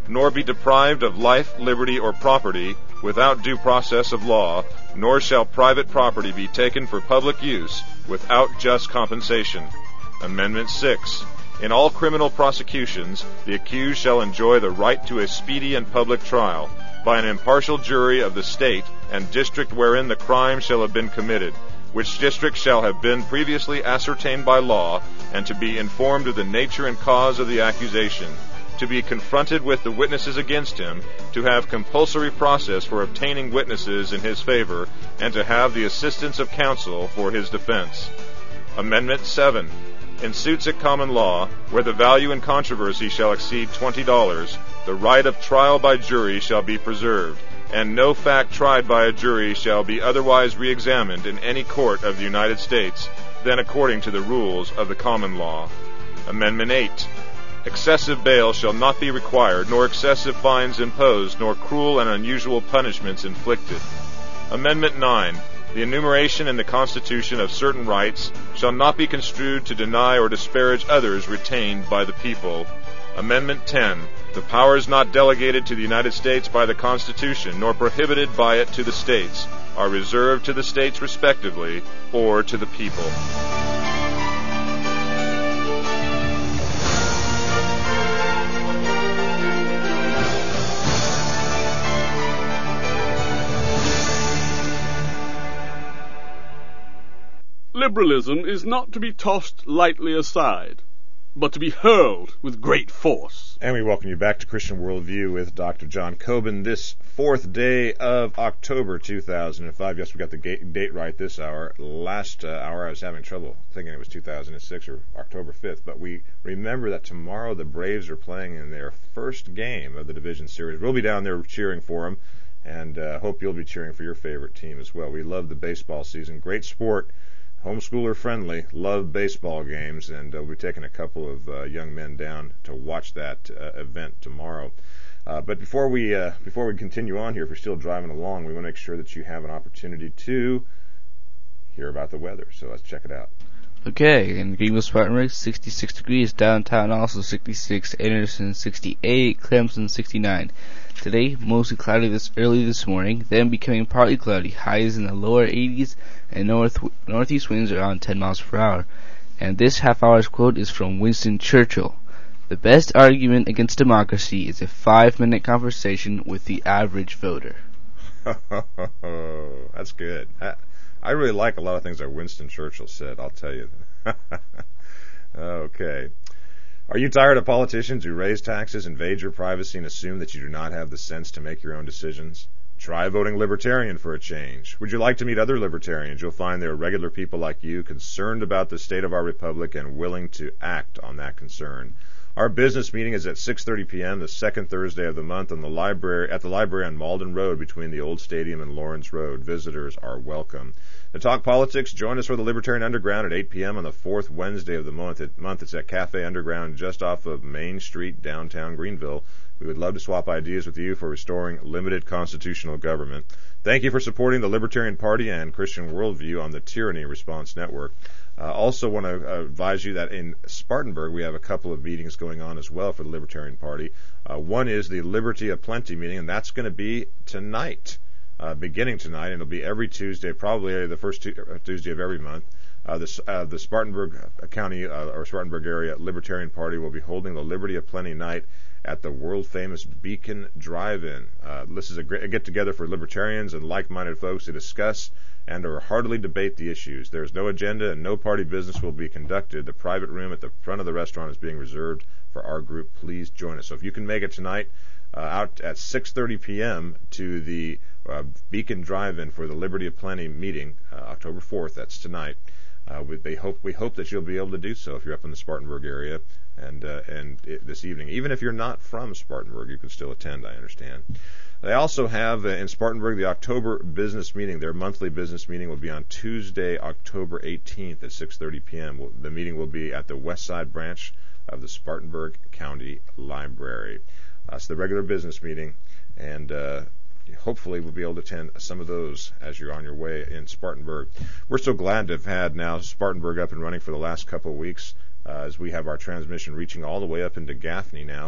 nor be deprived of life, liberty, or property without due process of law, nor shall private property be taken for public use without just compensation. Amendment six. In all criminal prosecutions, the accused shall enjoy the right to a speedy and public trial by an impartial jury of the state and district wherein the crime shall have been committed, which district shall have been previously ascertained by law, and to be informed of the nature and cause of the accusation, to be confronted with the witnesses against him, to have compulsory process for obtaining witnesses in his favor, and to have the assistance of counsel for his defense. Amendment seven. In suits at common law, where the value in controversy shall exceed twenty dollars, the right of trial by jury shall be preserved, and no fact tried by a jury shall be otherwise re-examined in any court of the United States than according to the rules of the common law. Amendment eight. Excessive bail shall not be required, nor excessive fines imposed, nor cruel and unusual punishments inflicted. Amendment nine. The enumeration in the Constitution of certain rights shall not be construed to deny or disparage others retained by the people. Amendment ten. The powers not delegated to the United States by the Constitution, nor prohibited by it to the states, are reserved to the states respectively, or to the people. Liberalism is not to be tossed lightly aside, but to be hurled with great force. And we welcome you back to Christian Worldview with Doctor John Coben this fourth day of October two thousand five. Yes, we got the date right this hour. Last uh, hour I was having trouble thinking it was two thousand six or October fifth, but we remember that tomorrow the Braves are playing in their first game of the Division Series. We'll be down there cheering for them, and uh, hope you'll be cheering for your favorite team as well. We love the baseball season. Great sport. Homeschooler friendly, love baseball games, and uh, we'll be taking a couple of uh, young men down to watch that uh, event tomorrow. Uh, but before we uh, before we continue on here, if you're still driving along, we want to make sure that you have an opportunity to hear about the weather. So let's check it out. Okay, in Greenville, Spartanburg, sixty-six degrees. Downtown also sixty-six. Anderson sixty-eight. Clemson sixty-nine. Today, mostly cloudy this early this morning, then becoming partly cloudy. Highs in the lower eighties, and north northeast winds around ten miles per hour. And this half hour's quote is from Winston Churchill. The best argument against democracy is a five-minute conversation with the average voter. That's good. I, I really like a lot of things that Winston Churchill said, I'll tell you. Okay. Are you tired of politicians who raise taxes, invade your privacy, and assume that you do not have the sense to make your own decisions? Try voting Libertarian for a change. Would you like to meet other Libertarians? You'll find there are regular people like you concerned about the state of our republic and willing to act on that concern. Our business meeting is at six thirty p.m. the second Thursday of the month on the library at the library on Malden Road between the Old Stadium and Lawrence Road. Visitors are welcome. To talk politics, join us for the Libertarian Underground at eight p.m. on the fourth Wednesday of the month. month. It's at Cafe Underground just off of Main Street, downtown Greenville. We would love to swap ideas with you for restoring limited constitutional government. Thank you for supporting the Libertarian Party and Christian Worldview on the Tyranny Response Network. Uh, also want to uh, advise you that in Spartanburg we have a couple of meetings going on as well for the Libertarian Party. Uh, one is the Liberty of Plenty meeting, and that's going to be tonight, uh, beginning tonight, and it'll be every Tuesday, probably the first tu- Tuesday of every month. Uh, the, uh, the Spartanburg County uh, or Spartanburg area Libertarian Party will be holding the Liberty of Plenty night at the world-famous Beacon Drive-In. Uh, this is a, great, a get-together for libertarians and like-minded folks to discuss and or heartily debate the issues. There is no agenda and no party business will be conducted. The private room at the front of the restaurant is being reserved for our group. Please join us. So if you can make it tonight, uh, out at six thirty p.m. to the uh, Beacon Drive-In for the Liberty of Plenty meeting, uh, October fourth, that's tonight. Uh, we, they hope, we hope that you'll be able to do so if you're up in the Spartanburg area and uh, and it, this evening. Even if you're not from Spartanburg, you can still attend, I understand. They also have uh, in Spartanburg the October business meeting. Their monthly business meeting will be on Tuesday, October eighteenth at six thirty p.m. We'll, the meeting will be at the West Side branch of the Spartanburg County Library. Uh, it's the regular business meeting, and uh, hopefully we'll be able to attend some of those as you're on your way in Spartanburg. We're so glad to have had now Spartanburg up and running for the last couple of weeks, uh, as we have our transmission reaching all the way up into Gaffney now.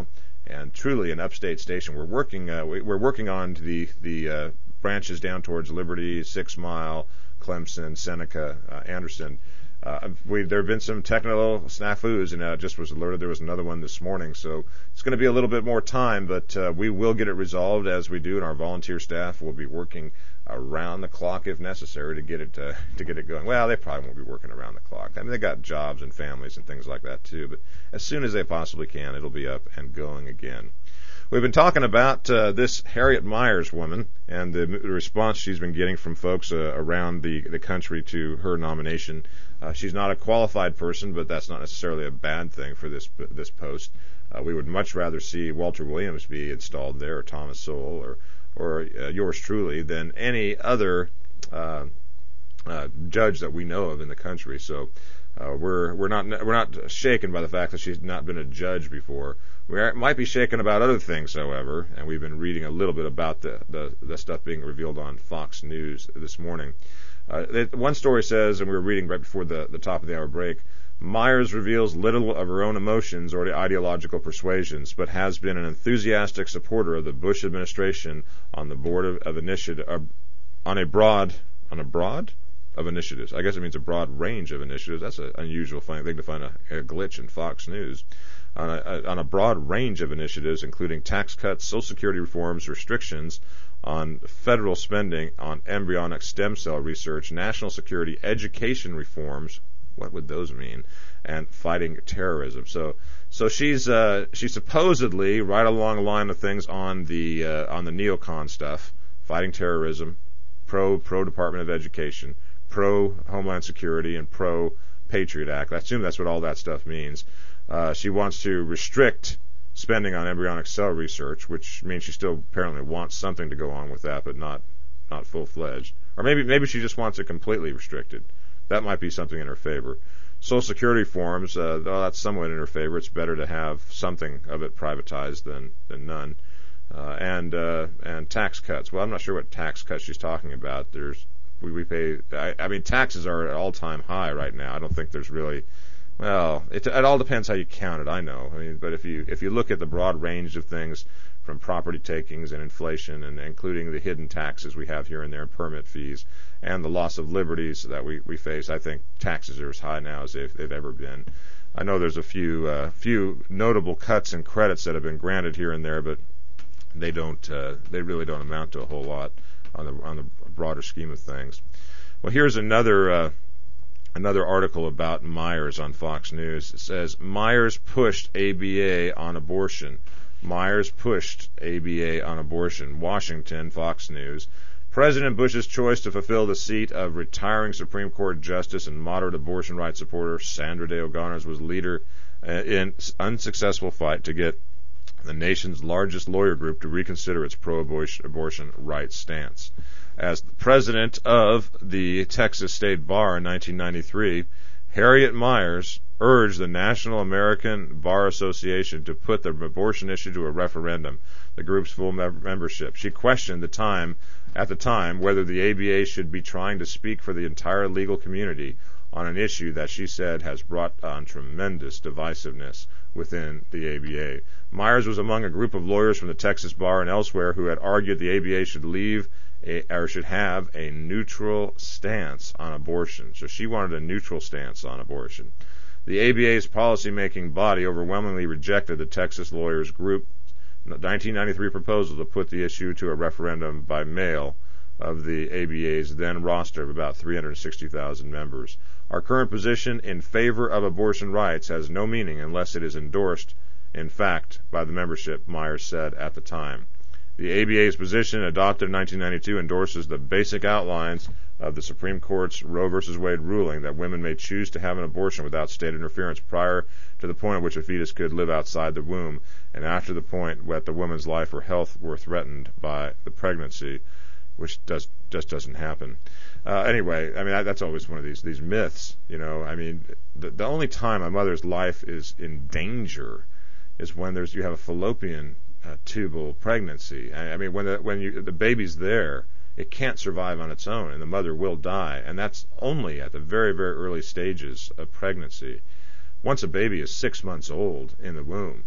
and truly an upstate station. We're working uh, we, we're working on the the uh, branches down towards Liberty, Six Mile, Clemson, Seneca, uh, Anderson. Uh, we, there have been some technical snafus, and I uh, just was alerted there was another one this morning. So it's going to be a little bit more time, but uh, we will get it resolved as we do, and our volunteer staff will be working around the clock if necessary to get it uh, to get it going. Well, they probably won't be working around the clock. I mean, they got jobs and families and things like that too. But as soon as they possibly can, it'll be up and going again. We've been talking about uh, this Harriet Miers woman and the, the response she's been getting from folks uh, around the, the country to her nomination. Uh, she's not a qualified person, but that's not necessarily a bad thing for this this post. Uh, we would much rather see Walter Williams be installed there, or Thomas Sowell, or or uh, yours truly, than any other uh, uh, judge that we know of in the country. So uh, we're we're not we're not shaken by the fact that she's not been a judge before. We are, might be shaken about other things, however, and we've been reading a little bit about the the, the stuff being revealed on Fox News this morning. Uh, it, one story says, and we were reading right before the, the top of the hour break, Miers reveals little of her own emotions or ideological persuasions, but has been an enthusiastic supporter of the Bush administration on the board of, of initiative, uh, on a broad, on a broad of initiatives. I guess it means a broad range of initiatives. That's an unusual thing to find a, a glitch in Fox News. On a, a, on a broad range of initiatives, including tax cuts, Social Security reforms, restrictions on federal spending on embryonic stem cell research, national security, education reforms. What would those mean? And fighting terrorism. So, so she's uh, she's supposedly right along the line of things on the uh, on the neocon stuff, fighting terrorism, pro pro Department of Education, pro Homeland Security, and pro Patriot Act. I assume that's what all that stuff means. Uh, she wants to restrict spending on embryonic cell research, which means she still apparently wants something to go on with that, but not not full-fledged. Or maybe maybe she just wants it completely restricted. That might be something in her favor. Social Security reforms, uh, well, that's somewhat in her favor. It's better to have something of it privatized than than none. Uh, and uh, and tax cuts. Well, I'm not sure what tax cuts she's talking about. There's we, we pay. I, I mean, taxes are at all-time high right now. I don't think there's really. Well, it, it all depends how you count it. I know. I mean, but if you if you look at the broad range of things, from property takings and inflation, and including the hidden taxes we have here and there, permit fees, and the loss of liberties that we, we face, I think taxes are as high now as they've, they've ever been. I know there's a few uh, few notable cuts and credits that have been granted here and there, but they don't uh, they really don't amount to a whole lot on the on the broader scheme of things. Well, here's another. Uh, Another article about Miers on Fox News. It says, Miers pushed A B A on abortion. Miers pushed A B A on abortion. Washington, Fox News. President Bush's choice to fulfill the seat of retiring Supreme Court Justice and moderate abortion rights supporter Sandra Day O'Connor was leader in unsuccessful fight to get the nation's largest lawyer group to reconsider its pro-abortion rights stance. As president of the Texas State Bar in nineteen ninety-three, Harriet Miers urged the National American Bar Association to put the abortion issue to a referendum, the group's full mem- membership. She questioned the time, at the time, whether the A B A should be trying to speak for the entire legal community on an issue that she said has brought on tremendous divisiveness within the A B A. Miers was among a group of lawyers from the Texas Bar and elsewhere who had argued the A B A should leave a, or should have a neutral stance on abortion. So she wanted a neutral stance on abortion. The A B A's policymaking body overwhelmingly rejected the Texas lawyers group nineteen ninety-three proposal to put the issue to a referendum by mail of the A B A's then roster of about three hundred sixty thousand members. Our current position in favor of abortion rights has no meaning unless it is endorsed, in fact, by the membership, Miers said at the time. The A B A's position, adopted in nineteen ninety-two, endorses the basic outlines of the Supreme Court's Roe v. Wade ruling that women may choose to have an abortion without state interference prior to the point at which a fetus could live outside the womb and after the point that the woman's life or health were threatened by the pregnancy, which does just doesn't happen. Uh, anyway, I mean, that's always one of these these myths, you know. I mean, the, the only time a mother's life is in danger is when there's you have a fallopian uh, tubal pregnancy. I, I mean, when the when you the baby's there, it can't survive on its own, and the mother will die, and that's only at the very, very early stages of pregnancy. Once a baby is six months old in the womb,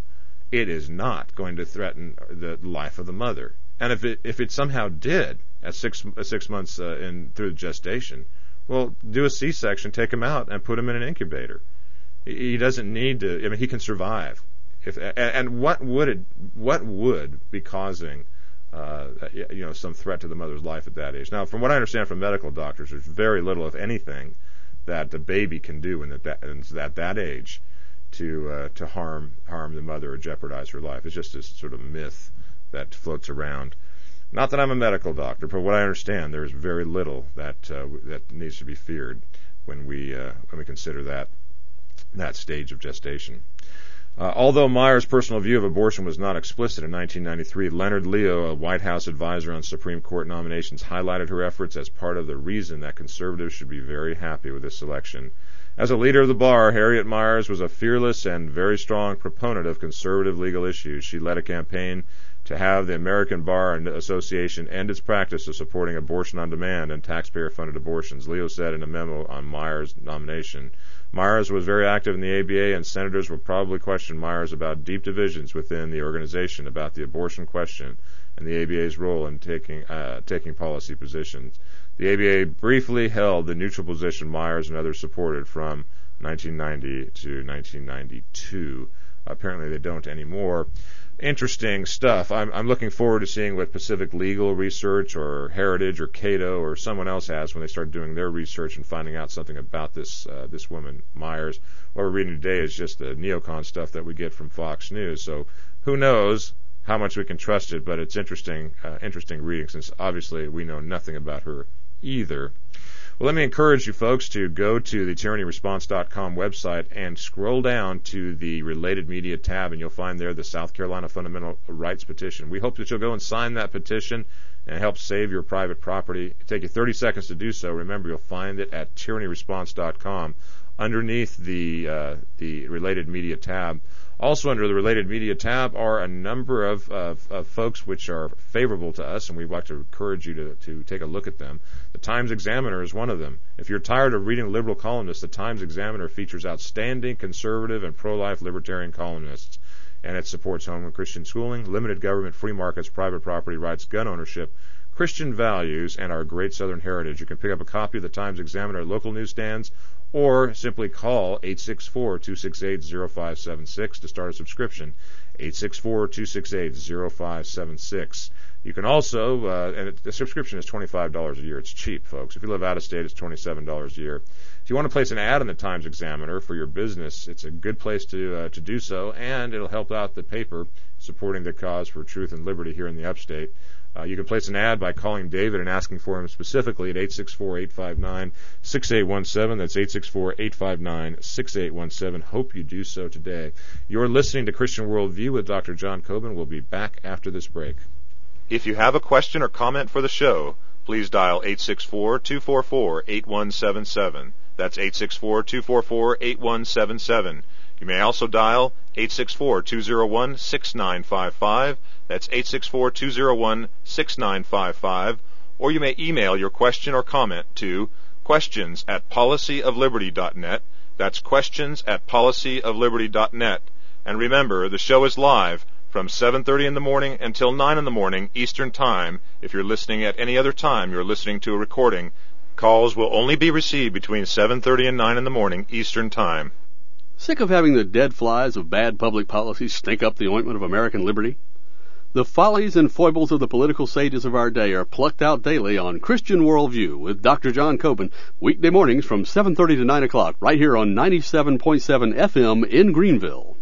it is not going to threaten the life of the mother. And if it if it somehow did at six uh, six months uh, in through gestation, well, do a C-section, take him out, and put him in an incubator. He, he doesn't need to. I mean, he can survive. If and, and what would it what would be causing uh, you know some threat to the mother's life at that age? Now, from what I understand from medical doctors, there's very little, if anything, that the baby can do in that at that age to uh, to harm harm the mother or jeopardize her life. It's just this sort of myth that floats around. Not that I'm a medical doctor, but what I understand, there's very little that uh, that needs to be feared when we uh, when we consider that that stage of gestation. Uh, although Myers' personal view of abortion was not explicit in nineteen ninety-three, Leonard Leo, a White House advisor on Supreme Court nominations, highlighted her efforts as part of the reason that conservatives should be very happy with this election. As a leader of the bar, Harriet Myers was a fearless and very strong proponent of conservative legal issues. She led a campaign to have the American Bar Association end its practice of supporting abortion on demand and taxpayer-funded abortions. Leo said in a memo on Myers' nomination, Myers was very active in the A B A, and senators will probably question Myers about deep divisions within the organization about the abortion question and the A B A's role in taking uh, taking policy positions. The A B A briefly held the neutral position Myers and others supported from nineteen ninety to nineteen ninety-two. Apparently they don't anymore. Interesting stuff. I'm, I'm looking forward to seeing what Pacific Legal Research or Heritage or Cato or someone else has when they start doing their research and finding out something about this uh, this woman, Myers. What we're reading today is just the neocon stuff that we get from Fox News. So who knows how much we can trust it, but it's interesting, uh, interesting reading since obviously we know nothing about her either. Well, let me encourage you folks to go to the tyranny response dot com website and scroll down to the Related Media tab, and you'll find there the South Carolina Fundamental Rights Petition. We hope that you'll go and sign that petition and help save your private property. It'll take you thirty seconds to do so. Remember, you'll find it at tyranny response dot com underneath the uh, the Related Media tab. Also under the Related Media tab are a number of, of, of folks which are favorable to us, and we'd like to encourage you to, to take a look at them. The Times Examiner is one of them. If you're tired of reading liberal columnists, the Times Examiner features outstanding conservative and pro-life libertarian columnists, and it supports home and Christian schooling, limited government, free markets, private property rights, gun ownership, Christian values, and our great Southern heritage. You can pick up a copy of the Times Examiner at local newsstands or simply call eight six four, two six eight, zero five seven six to start a subscription, eight six four, two six eight, zero five seven six. You can also, uh, and it, the subscription is twenty-five dollars a year. It's cheap, folks. If you live out of state, it's twenty-seven dollars a year. If you want to place an ad in the Times Examiner for your business, it's a good place to uh, to do so, and it'll help out the paper supporting the cause for truth and liberty here in the upstate. Uh, you can place an ad by calling David and asking for him specifically at eight six four, eight five nine, six eight one seven. That's eight six four, eight five nine, six eight one seven. Hope you do so today. You're listening to Christian Worldview with Doctor John Coben. We'll be back after this break. If you have a question or comment for the show, please dial eight six four, two four four, eight one seven seven. That's eight six four, two four four, eight one seven seven. You may also dial eight six four, two zero one, six nine five five. That's eight six four, two zero one, six nine five five. Or you may email your question or comment to questions at policy of liberty dot net. That's questions at policy of liberty dot net. And remember, the show is live from seven thirty in the morning until nine in the morning Eastern Time. If you're listening at any other time, you're listening to a recording. Calls will only be received between seven thirty and nine in the morning Eastern Time. Sick of having the dead flies of bad public policy stink up the ointment of American liberty? The follies and foibles of the political sages of our day are plucked out daily on Christian Worldview with Doctor John Coben, weekday mornings from seven thirty to nine o'clock, right here on ninety-seven point seven F M in Greenville.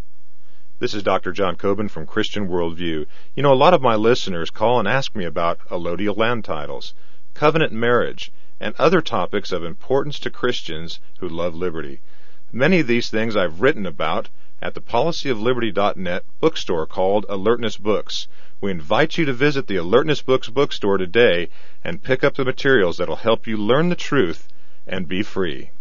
This is Doctor John Coben from Christian Worldview. You know, a lot of my listeners call and ask me about allodial land titles, covenant marriage, and other topics of importance to Christians who love liberty. Many of these things I've written about at the policy of liberty dot net bookstore called Alertness Books. We invite you to visit the Alertness Books bookstore today and pick up the materials that will help you learn the truth and be free.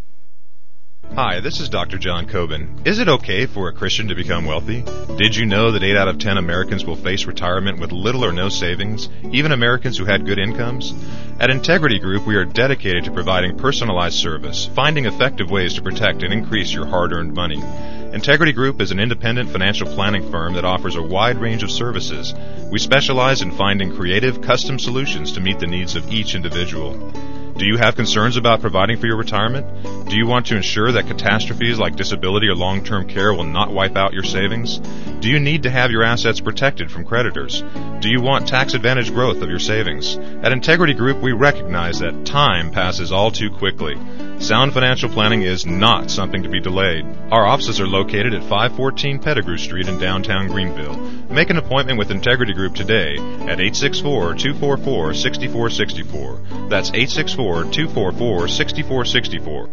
Hi, this is Doctor John Coben. Is it okay for a Christian to become wealthy? Did you know that eight out of ten Americans will face retirement with little or no savings, even Americans who had good incomes? At Integrity Group, we are dedicated to providing personalized service, finding effective ways to protect and increase your hard-earned money. Integrity Group is an independent financial planning firm that offers a wide range of services. We specialize in finding creative, custom solutions to meet the needs of each individual. Do you have concerns about providing for your retirement? Do you want to ensure that catastrophes like disability or long-term care will not wipe out your savings? Do you need to have your assets protected from creditors? Do you want tax-advantaged growth of your savings? At Integrity Group, we recognize that time passes all too quickly. Sound financial planning is not something to be delayed. Our offices are located at five fourteen Pettigrew Street in downtown Greenville. Make an appointment with Integrity Group today at eight six four, two four four, six four six four. That's eight six four, two four four, six four six four.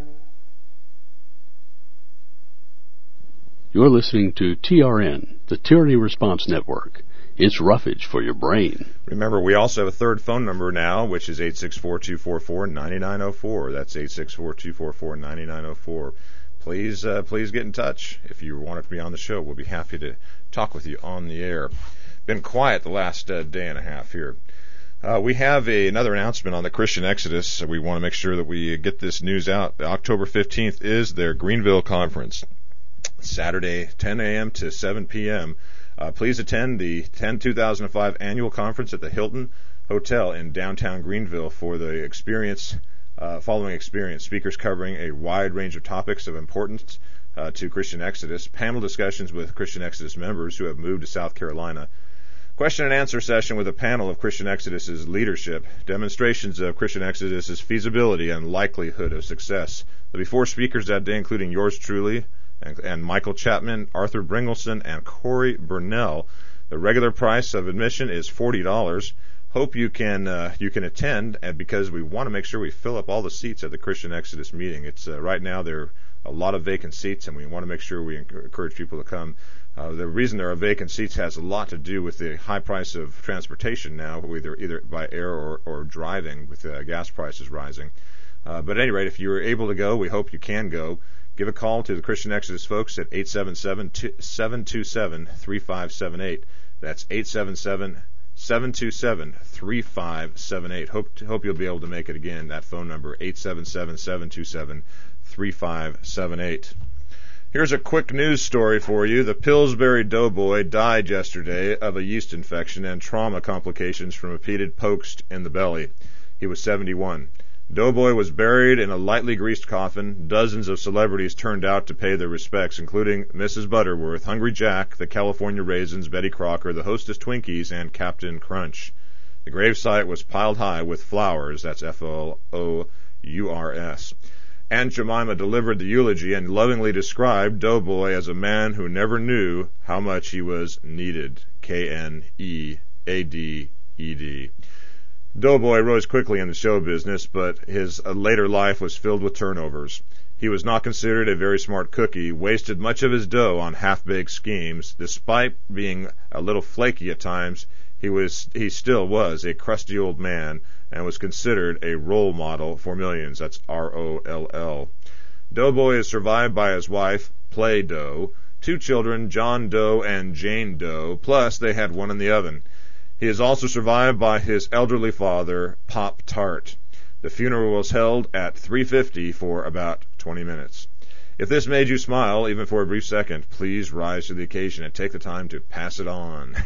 You're listening to T R N, the Tyranny Response Network. It's roughage for your brain. Remember, we also have a third phone number now, which is eight six four, two four four, nine nine zero four. That's eight six four, two four four, nine nine zero four. Please, uh, please get in touch. If you want to be on the show, we'll be happy to talk with you on the air. Been quiet the last uh, day and a half here. Uh, we have a, another announcement on the Christian Exodus. We want to make sure that we get this news out. October fifteenth is their Greenville conference. Saturday, ten a.m. to seven p.m. Uh, please attend the ten two thousand five annual conference at the Hilton Hotel in downtown Greenville for the experience, uh, following experience. Speakers covering a wide range of topics of importance uh, to Christian Exodus. Panel discussions with Christian Exodus members who have moved to South Carolina. Question and answer session with a panel of Christian Exodus's leadership. Demonstrations of Christian Exodus's feasibility and likelihood of success. There'll be four speakers that day, including yours truly, and, and Michael Chapman, Arthur Bringleson, and Corey Burnell. The regular price of admission is forty dollars. Hope you can uh, you can attend, and because we want to make sure we fill up all the seats at the Christian Exodus meeting. It's uh, right now there are a lot of vacant seats, and we want to make sure we encourage people to come. Uh, the reason there are vacant seats has a lot to do with the high price of transportation now, either either by air or, or driving, with uh, gas prices rising. Uh, but at any rate, if you're able to go, we hope you can go. Give a call to the Christian Exodus folks at eight seven seven, seven two seven, three five seven eight. That's eight seven seven, seven two seven, three five seven eight. Hope hope you'll be able to make it again. That phone number, eight seven seven, seven two seven, three five seven eight. Here's a quick news story for you. The Pillsbury Doughboy died yesterday of a yeast infection and trauma complications from repeated pokes in the belly. He was seventy-one. Doughboy was buried in a lightly greased coffin. Dozens of celebrities turned out to pay their respects, including Missus Butterworth, Hungry Jack, the California Raisins, Betty Crocker, the Hostess Twinkies, and Captain Crunch. The gravesite was piled high with flowers. That's F L O U R S. Aunt Jemima delivered the eulogy and lovingly described Doughboy as a man who never knew how much he was needed. K N E A D E D. Doughboy rose quickly in the show business, but his uh, later life was filled with turnovers. He was not considered a very smart cookie, wasted much of his dough on half-baked schemes. Despite being a little flaky at times, he was he still was a crusty old man and was considered a role model for millions. That's R O L L. Doughboy is survived by his wife, Play Dough, two children, John Doe and Jane Doe, plus they had one in the oven. He is also survived by his elderly father, Pop Tart. The funeral was held at three fifty for about twenty minutes. If this made you smile, even for a brief second, please rise to the occasion and take the time to pass it on.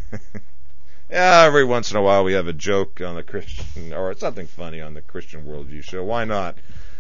Yeah, every once in a while we have a joke on the Christian, or something funny on the Christian Worldview show. Why not?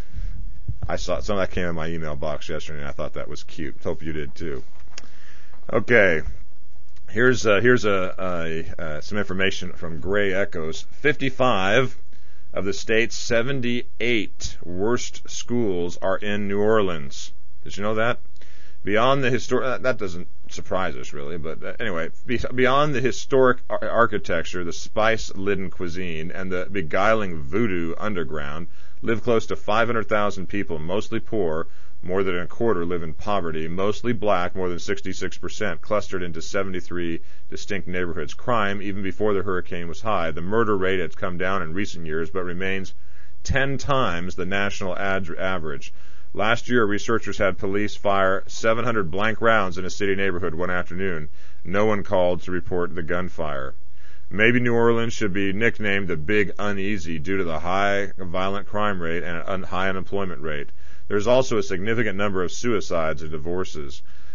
I saw some of that came in my email box yesterday, and I thought that was cute. Hope you did too. Okay, here's uh, here's a, a uh, some information from Gray Echoes. fifty-five of the state's seventy-eight worst schools are in New Orleans. Did you know that? Beyond the historic, that doesn't surprise us really, but uh, anyway, be, beyond the historic ar- architecture, the spice-laden cuisine, and the beguiling voodoo underground, live close to five hundred thousand people, mostly poor. More than a quarter live in poverty, mostly black, more than sixty-six percent, clustered into seventy-three distinct neighborhoods. Crime, even before the hurricane, was high. The murder rate has come down in recent years, but remains ten times the national ad- average. Last year, researchers had police fire seven hundred blank rounds in a city neighborhood one afternoon. No one called to report the gunfire. Maybe New Orleans should be nicknamed the Big Uneasy due to the high violent crime rate and high unemployment rate. There's also a significant number of suicides and divorces.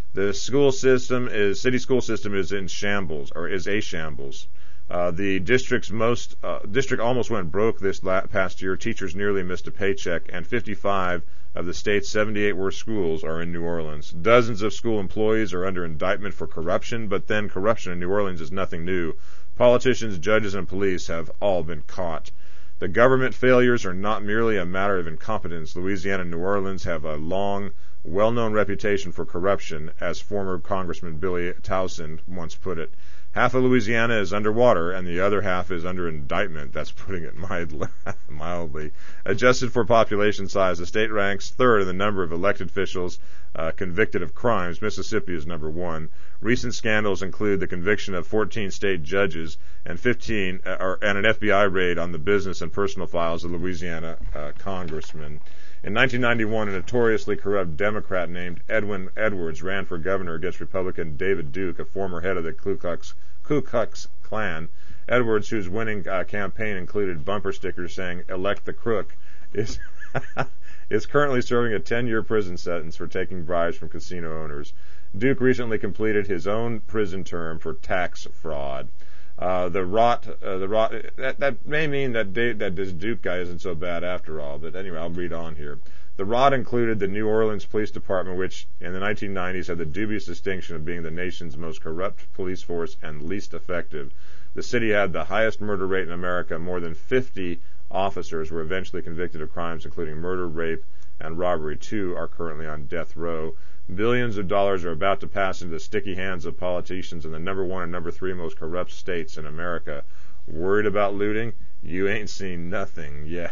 The school system is city school system is in shambles, or is a shambles. Uh, the district's most uh, district almost went broke this la- past year. Teachers nearly missed a paycheck, and fifty-five of the state's seventy-eight worst schools are in New Orleans. Dozens of school employees are under indictment for corruption, but then corruption in New Orleans is nothing new. Politicians, judges, and police have all been caught. The government failures are not merely a matter of incompetence. Louisiana and New Orleans have a long, well-known reputation for corruption, as former Congressman Billy Towson once put it. Half of Louisiana is underwater, and the other half is under indictment. That's putting it mildly. Adjusted for population size, the state ranks third in the number of elected officials uh, convicted of crimes. Mississippi is number one. Recent scandals include the conviction of fourteen state judges and fifteen, uh, or, and an F B I raid on the business and personal files of Louisiana uh, congressmen. In nineteen ninety-one, a notoriously corrupt Democrat named Edwin Edwards ran for governor against Republican David Duke, a former head of the Ku Klux, Ku Klux Klan. Edwards, whose winning uh, campaign included bumper stickers saying, "Elect the Crook," is is currently serving a ten-year prison sentence for taking bribes from casino owners. Duke recently completed his own prison term for tax fraud. Uh, the rot, uh, the rot, that, that may mean that Dave, that this Duke guy isn't so bad after all, but anyway, I'll read on here. The rot included the New Orleans Police Department, which in the nineteen nineties had the dubious distinction of being the nation's most corrupt police force and least effective. The city had the highest murder rate in America. More than fifty officers were eventually convicted of crimes including murder, rape, and robbery. Two are currently on death row. Billions of dollars are about to pass into the sticky hands of politicians in the number one and number three most corrupt states in America. Worried about looting? You ain't seen nothing yet.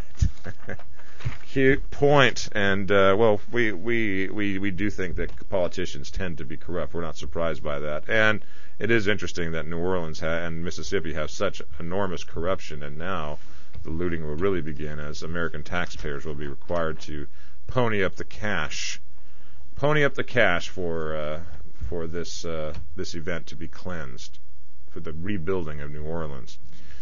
Cute point. And, uh, well, we, we, we, we do think that politicians tend to be corrupt. We're not surprised by that. And it is interesting that New Orleans ha- and Mississippi have such enormous corruption, and now the looting will really begin as American taxpayers will be required to pony up the cash. Pony up the cash for uh, for this uh, this event to be cleansed, for the rebuilding of New Orleans.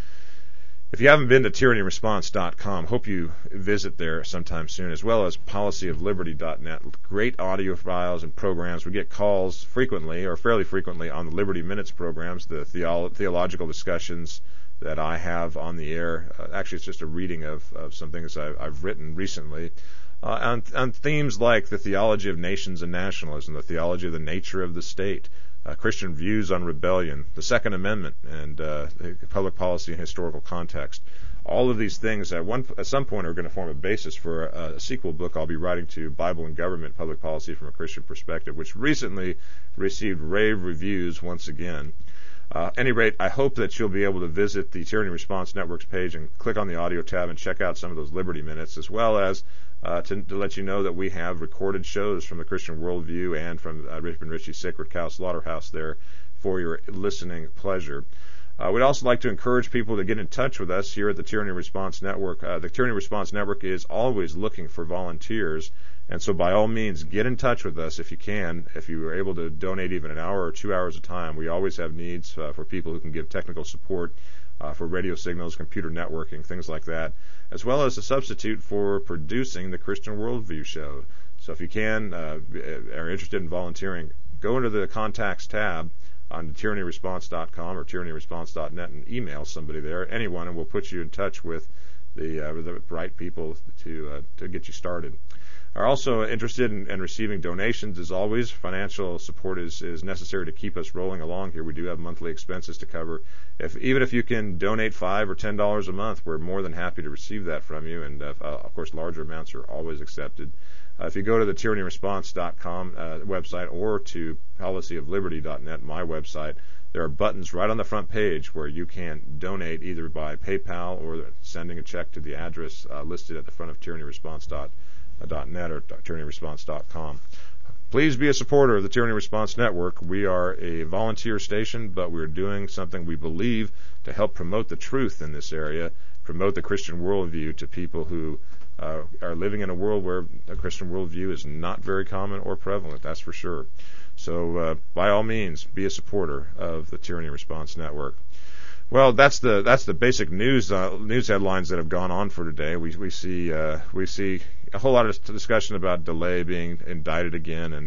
If you haven't been to tyranny response dot com, hope you visit there sometime soon, as well as policy of liberty dot net. Great audio files and programs. We get calls frequently, or fairly frequently, on the Liberty Minutes programs, the theolo- theological discussions that I have on the air. Uh, actually, it's just a reading of, of some things I've, I've written recently. Uh, on, on themes like the theology of nations and nationalism, the theology of the nature of the state, uh, Christian views on rebellion, the Second Amendment, and uh, public policy and historical context. All of these things at one at some point are going to form a basis for a, a sequel book I'll be writing to, Bible and Government, Public Policy from a Christian Perspective, which recently received rave reviews once again. Uh, at any rate, I hope that you'll be able to visit the Tyranny Response Network's page and click on the audio tab and check out some of those Liberty Minutes, as well as uh, to, to let you know that we have recorded shows from the Christian Worldview and from uh, Rip and Richie's Sacred Cow Slaughterhouse there for your listening pleasure. Uh, we'd also like to encourage people to get in touch with us here at the Tyranny Response Network. Uh, the Tyranny Response Network is always looking for volunteers, and so by all means, get in touch with us if you can. If you are able to donate even an hour or two hours a time, we always have needs uh, for people who can give technical support uh, for radio signals, computer networking, things like that, as well as a substitute for producing the Christian Worldview show. So if you can, uh, are interested in volunteering, go into the Contacts tab on tyranny response dot com or tyranny response dot net and email somebody there, anyone, and we'll put you in touch with the, uh, the right people to uh, to get you started. Are also interested in, in receiving donations. As always, financial support is, is necessary to keep us rolling along here. We do have monthly expenses to cover. If even if you can donate five or ten dollars a month, we're more than happy to receive that from you. And uh, of course, larger amounts are always accepted. Uh, if you go to the tyranny response dot com uh, website or to policy of liberty dot net, my website, there are buttons right on the front page where you can donate either by PayPal or sending a check to the address uh, listed at the front of tyranny response dot net or tyranny response dot com. Please be a supporter of the Tyranny Response Network. We are a volunteer station, but we're doing something we believe to help promote the truth in this area, promote the Christian worldview to people who Uh, are living in a world where a Christian worldview is not very common or prevalent, that's for sure. So, uh, by all means, be a supporter of the Tyranny Response Network. Well, that's the that's the basic news uh, news headlines that have gone on for today. We we see uh, we see a whole lot of discussion about DeLay being indicted again, and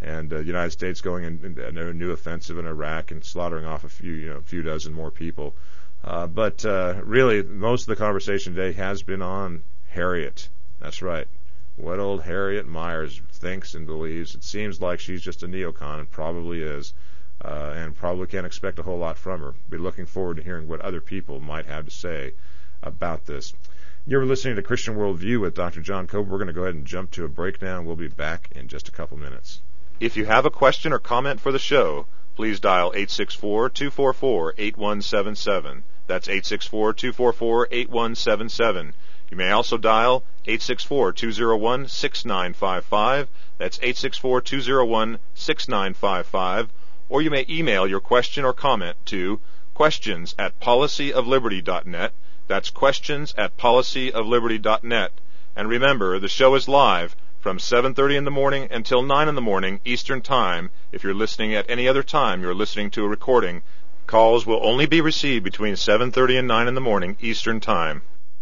and uh, the United States going in, in a new offensive in Iraq and slaughtering off a few, you know, a few dozen more people. Uh, but uh, really, most of the conversation today has been on Harriet. That's right. What old Harriet Miers thinks and believes. It seems like she's just a neocon, and probably is, uh, and probably can't expect a whole lot from her. Be looking forward to hearing what other people might have to say about this. You're listening to Christian Worldview with Doctor John Coben. We're going to go ahead and jump to a breakdown. We'll be back in just a couple minutes. If you have a question or comment for the show, please dial eight six four, two four four, eight one seven seven. That's eight six four, two four four, eight one seven seven. You may also dial eight six four, two zero one, six nine five five. That's eight six four, two zero one, six nine five five. Or you may email your question or comment to questions at policy of liberty dot net. That's questions at policy of liberty dot net. And remember, the show is live from seven thirty in the morning until nine in the morning Eastern Time. If you're listening at any other time, you're listening to a recording. Calls will only be received between seven thirty and nine in the morning Eastern Time.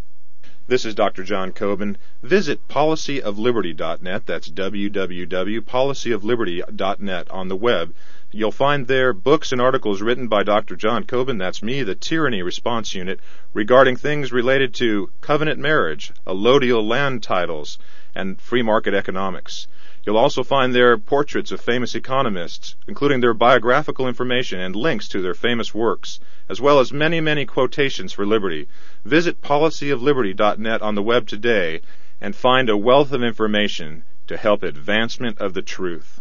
This is Doctor John Coben. Visit policy of liberty dot net. That's w w w dot policy of liberty dot net on the web. You'll find there books and articles written by Doctor John Coben, that's me, the Tyranny Response Unit, regarding things related to covenant marriage, allodial land titles, and free market economics. You'll also find there portraits of famous economists, including their biographical information and links to their famous works, as well as many, many quotations for liberty. Visit policy of liberty dot net on the web today and find a wealth of information to help advancement of the truth.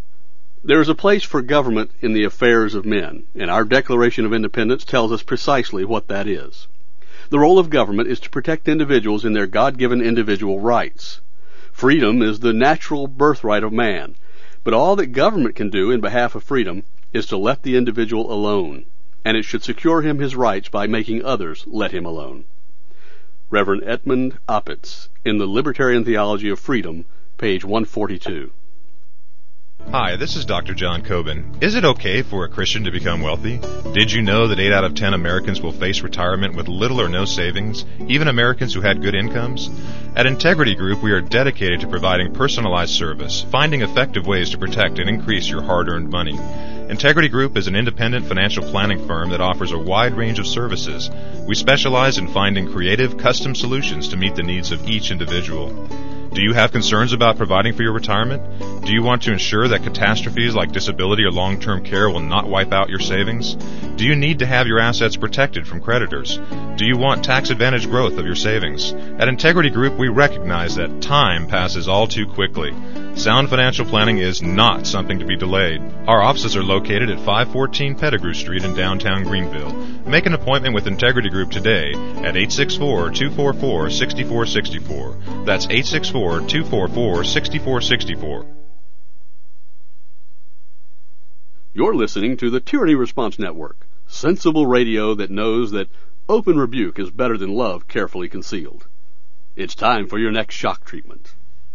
There is a place for government in the affairs of men, and our Declaration of Independence tells us precisely what that is. The role of government is to protect individuals in their God-given individual rights. Freedom is the natural birthright of man, but all that government can do in behalf of freedom is to let the individual alone, and it should secure him his rights by making others let him alone. Reverend Edmund Opitz, in the Libertarian Theology of Freedom, page one forty-two. Hi, this is Doctor John Coben. Is it okay for a Christian to become wealthy? Did you know that eight out of ten Americans will face retirement with little or no savings, even Americans who had good incomes? At Integrity Group, we are dedicated to providing personalized service, finding effective ways to protect and increase your hard-earned money. Integrity Group is an independent financial planning firm that offers a wide range of services. We specialize in finding creative, custom solutions to meet the needs of each individual. Do you have concerns about providing for your retirement? Do you want to ensure that catastrophes like disability or long-term care will not wipe out your savings? Do you need to have your assets protected from creditors? Do you want tax-advantaged growth of your savings? At Integrity Group, we recognize that time passes all too quickly. Sound financial planning is not something to be delayed. Our offices are located at five fourteen Pettigrew Street in downtown Greenville. Make an appointment with Integrity Group today at eight six four, two four four, six four six four. That's eight six four, two four four, six four six four. You're listening to the Tyranny Response Network, sensible radio that knows that open rebuke is better than love carefully concealed. It's time for your next shock treatment.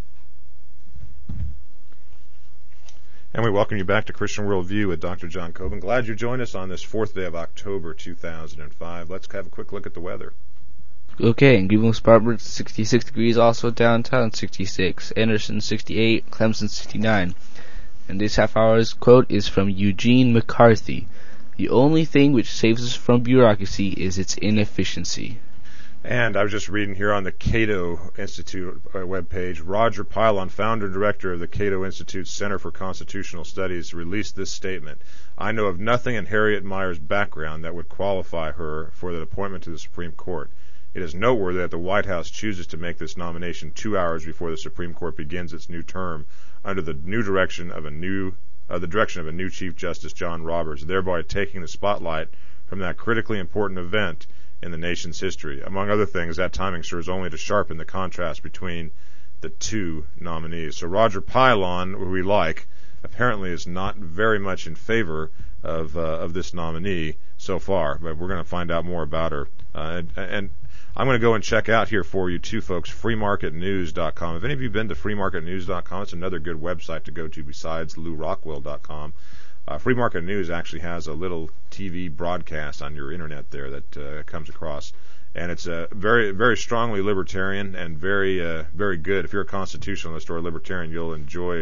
And we welcome you back to Christian Worldview with Doctor John Coben. Glad you joined us on this fourth day of October two thousand five. Let's have a quick look at the weather. Okay, in Greenville, Spartanburg, sixty-six degrees, also downtown, sixty-six. Anderson, sixty-eight. Clemson, sixty-nine. And this half hour's quote is from Eugene McCarthy. The only thing which saves us from bureaucracy is its inefficiency. And I was just reading here on the Cato Institute webpage, Roger Pilon, founder and director of the Cato Institute's Center for Constitutional Studies, released this statement. I know of nothing in Harriet Miers' background that would qualify her for the appointment to the Supreme Court. It is noteworthy that the White House chooses to make this nomination two hours before the Supreme Court begins its new term under the new direction of a new uh, the direction of a new Chief Justice, John Roberts, thereby taking the spotlight from that critically important event in the nation's history. Among other things, that timing serves only to sharpen the contrast between the two nominees. So Roger Pilon, who we like, apparently is not very much in favor of uh, of this nominee so far, but we're going to find out more about her. Uh, and, and I'm going to go and check out here for you too, folks, free market news dot com. Have any of you been to free market news dot com? It's another good website to go to besides lou rockwell dot com. Uh, Free Market News actually has a little T V broadcast on your internet there that uh, comes across, and it's uh, very, very strongly libertarian and very, uh, very good. If you're a constitutionalist or a libertarian, you'll enjoy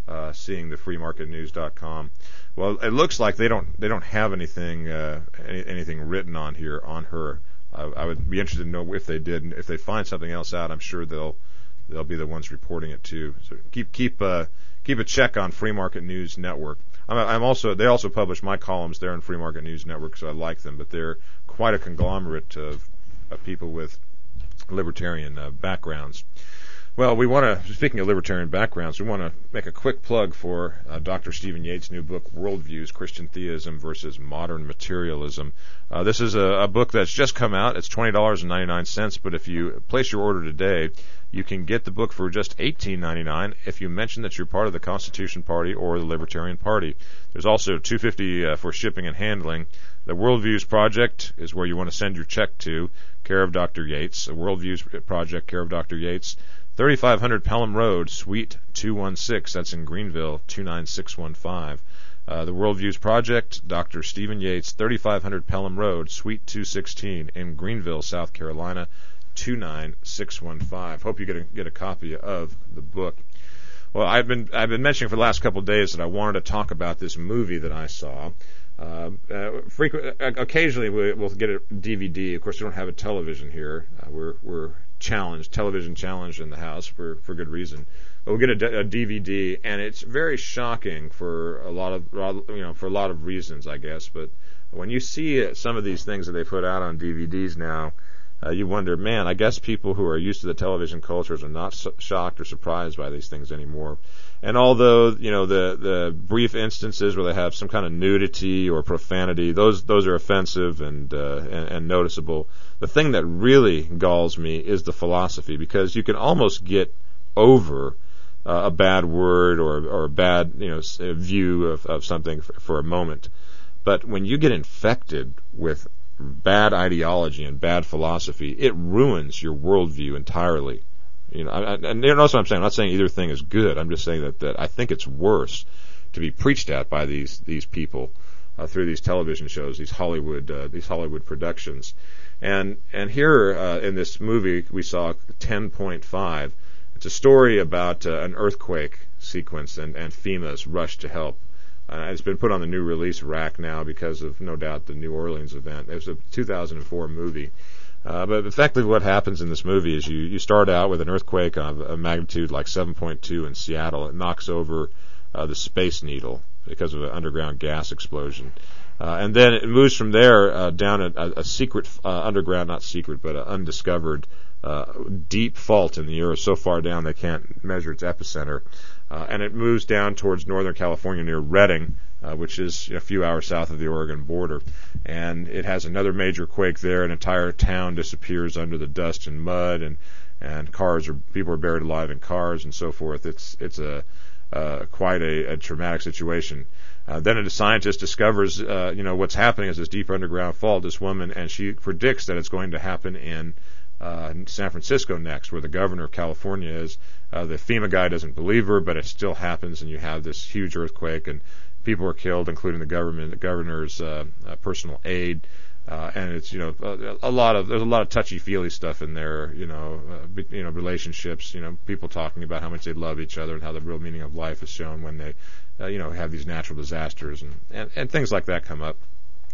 uh, seeing the free market news dot com. Well, it looks like they don't they don't have anything uh, any, anything written on here on her. I, I would be interested to know if they did, and if they find something else out, I'm sure they'll they'll be the ones reporting it too. So keep keep uh, keep a check on Free Market News Network. I'm, I'm also they also publish my columns there in Free Market News Network, so I like them. But they're quite a conglomerate of, of people with libertarian uh, backgrounds. Well, we want to, speaking of libertarian backgrounds, we want to make a quick plug for uh, Doctor Stephen Yates' new book, Worldviews, Christian Theism versus Modern Materialism. Uh, this is a, a book that's just come out. It's twenty dollars and ninety-nine cents, but if you place your order today, you can get the book for just eighteen ninety-nine if you mention that you're part of the Constitution Party or the Libertarian Party. There's also two hundred fifty dollars uh, for shipping and handling. The Worldviews Project is where you want to send your check to, care of Doctor Yates. The Worldviews Project, care of Doctor Yates. thirty-five hundred Pelham Road, Suite two one six. That's in Greenville, two nine six one five. Uh, the Worldviews Project, Doctor Stephen Yates, thirty-five hundred Pelham Road, Suite two sixteen in Greenville, South Carolina, two nine six one five. Hope you get a, get a copy of the book. Well, I've been I've been mentioning for the last couple of days that I wanted to talk about this movie that I saw. Uh, uh, frequent, uh, occasionally we, we'll get a D V D. Of course, we don't have a television here. Uh, we're we're challenged, television challenged in the house for, for good reason. But we'll get a, a D V D, and it's very shocking for a lot of you know for a lot of reasons, I guess. But when you see some of these things that they put out on D V Ds now, uh, you wonder, man, I guess people who are used to the television cultures are not so shocked or surprised by these things anymore. And although, you know, the, the brief instances where they have some kind of nudity or profanity, those those are offensive and, uh, and, and noticeable. The thing that really galls me is the philosophy, because you can almost get over uh, a bad word or, or a bad, you know, view of, of something for, for a moment. But when you get infected with bad ideology and bad philosophy, it ruins your worldview entirely. You know, I, and you know what I'm saying. I'm not saying either thing is good. I'm just saying that, that I think it's worse to be preached at by these these people uh, through these television shows, these Hollywood uh, these Hollywood productions. And and here uh, in this movie we saw ten point five. It's a story about uh, an earthquake sequence and, and FEMA's rush to help. Uh, it's been put on the new release rack now because of, no doubt, the New Orleans event. It was a two thousand four movie. Uh, but effectively what happens in this movie is you, you start out with an earthquake of a magnitude like seven point two in Seattle. It knocks over uh, the Space Needle because of an underground gas explosion. Uh, and then it moves from there uh, down a, a secret, uh, underground, not secret, but an undiscovered uh, deep fault in the earth, so far down they can't measure its epicenter. Uh, and it moves down towards Northern California near Redding, uh, which is a few hours south of the Oregon border. And it has another major quake there. An entire town disappears under the dust and mud, and and cars are people are buried alive in cars and so forth. It's it's a uh, quite a, a traumatic situation. Uh, then a scientist discovers, uh, you know, what's happening is this deep underground fault. This woman, and she predicts that it's going to happen in uh, San Francisco next, where the governor of California is. Uh, the FEMA guy doesn't believe her, but it still happens, and you have this huge earthquake, and people are killed, including the government, the governor's uh, uh, personal aide. Uh, and it's, you know, a, a lot of, there's a lot of touchy-feely stuff in there, you know, uh, be, you know, relationships, you know, people talking about how much they love each other and how the real meaning of life is shown when they, uh, you know, have these natural disasters and, and, and things like that come up.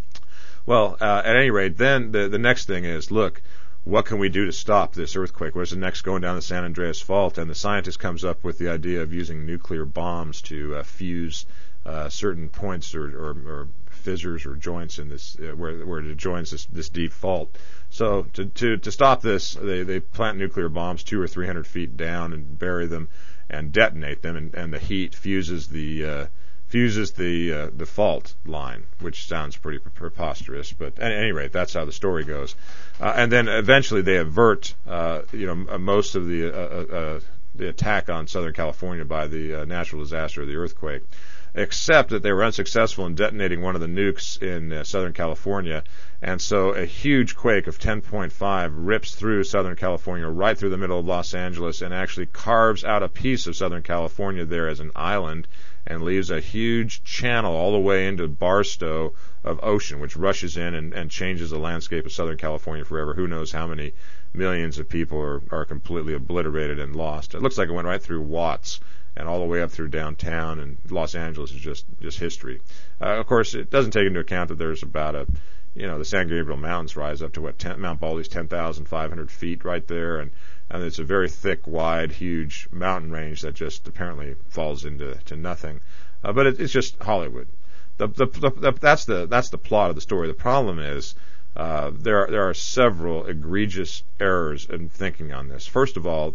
Well, uh, at any rate, then the, the next thing is, look, what can we do to stop this earthquake? Where's the next going down the San Andreas Fault? And the scientist comes up with the idea of using nuclear bombs to uh, fuse uh, certain points or, or, or fissures or joints in this uh, where where it joins this this deep fault. So to to to stop this, they they plant nuclear bombs two or three hundred feet down and bury them and detonate them, and, and the heat fuses the uh, fuses the uh, the fault line, which sounds pretty preposterous, but at any rate, that's how the story goes. Uh, and then eventually they avert uh, you know most of the uh, uh, the attack on Southern California by the uh, natural disaster, the earthquake, except that they were unsuccessful in detonating one of the nukes in uh, Southern California, and so a huge quake of ten point five rips through Southern California, right through the middle of Los Angeles, and actually carves out a piece of Southern California there as an island, and leaves a huge channel all the way into Barstow of ocean, which rushes in and, and changes the landscape of Southern California forever. Who knows how many millions of people are, are completely obliterated and lost. It looks like it went right through Watts and all the way up through downtown, and Los Angeles is just just history. Uh, of course, it doesn't take into account that there's about a, you know, the San Gabriel Mountains rise up to what ten, Mount Baldy's ten thousand five hundred feet right there, and and it's a very thick, wide, huge mountain range that just apparently falls into to nothing. Uh, but it, it's just Hollywood. The, the, the, the, that's the that's the plot of the story. The problem is uh, there are, there are several egregious errors in thinking on this. First of all,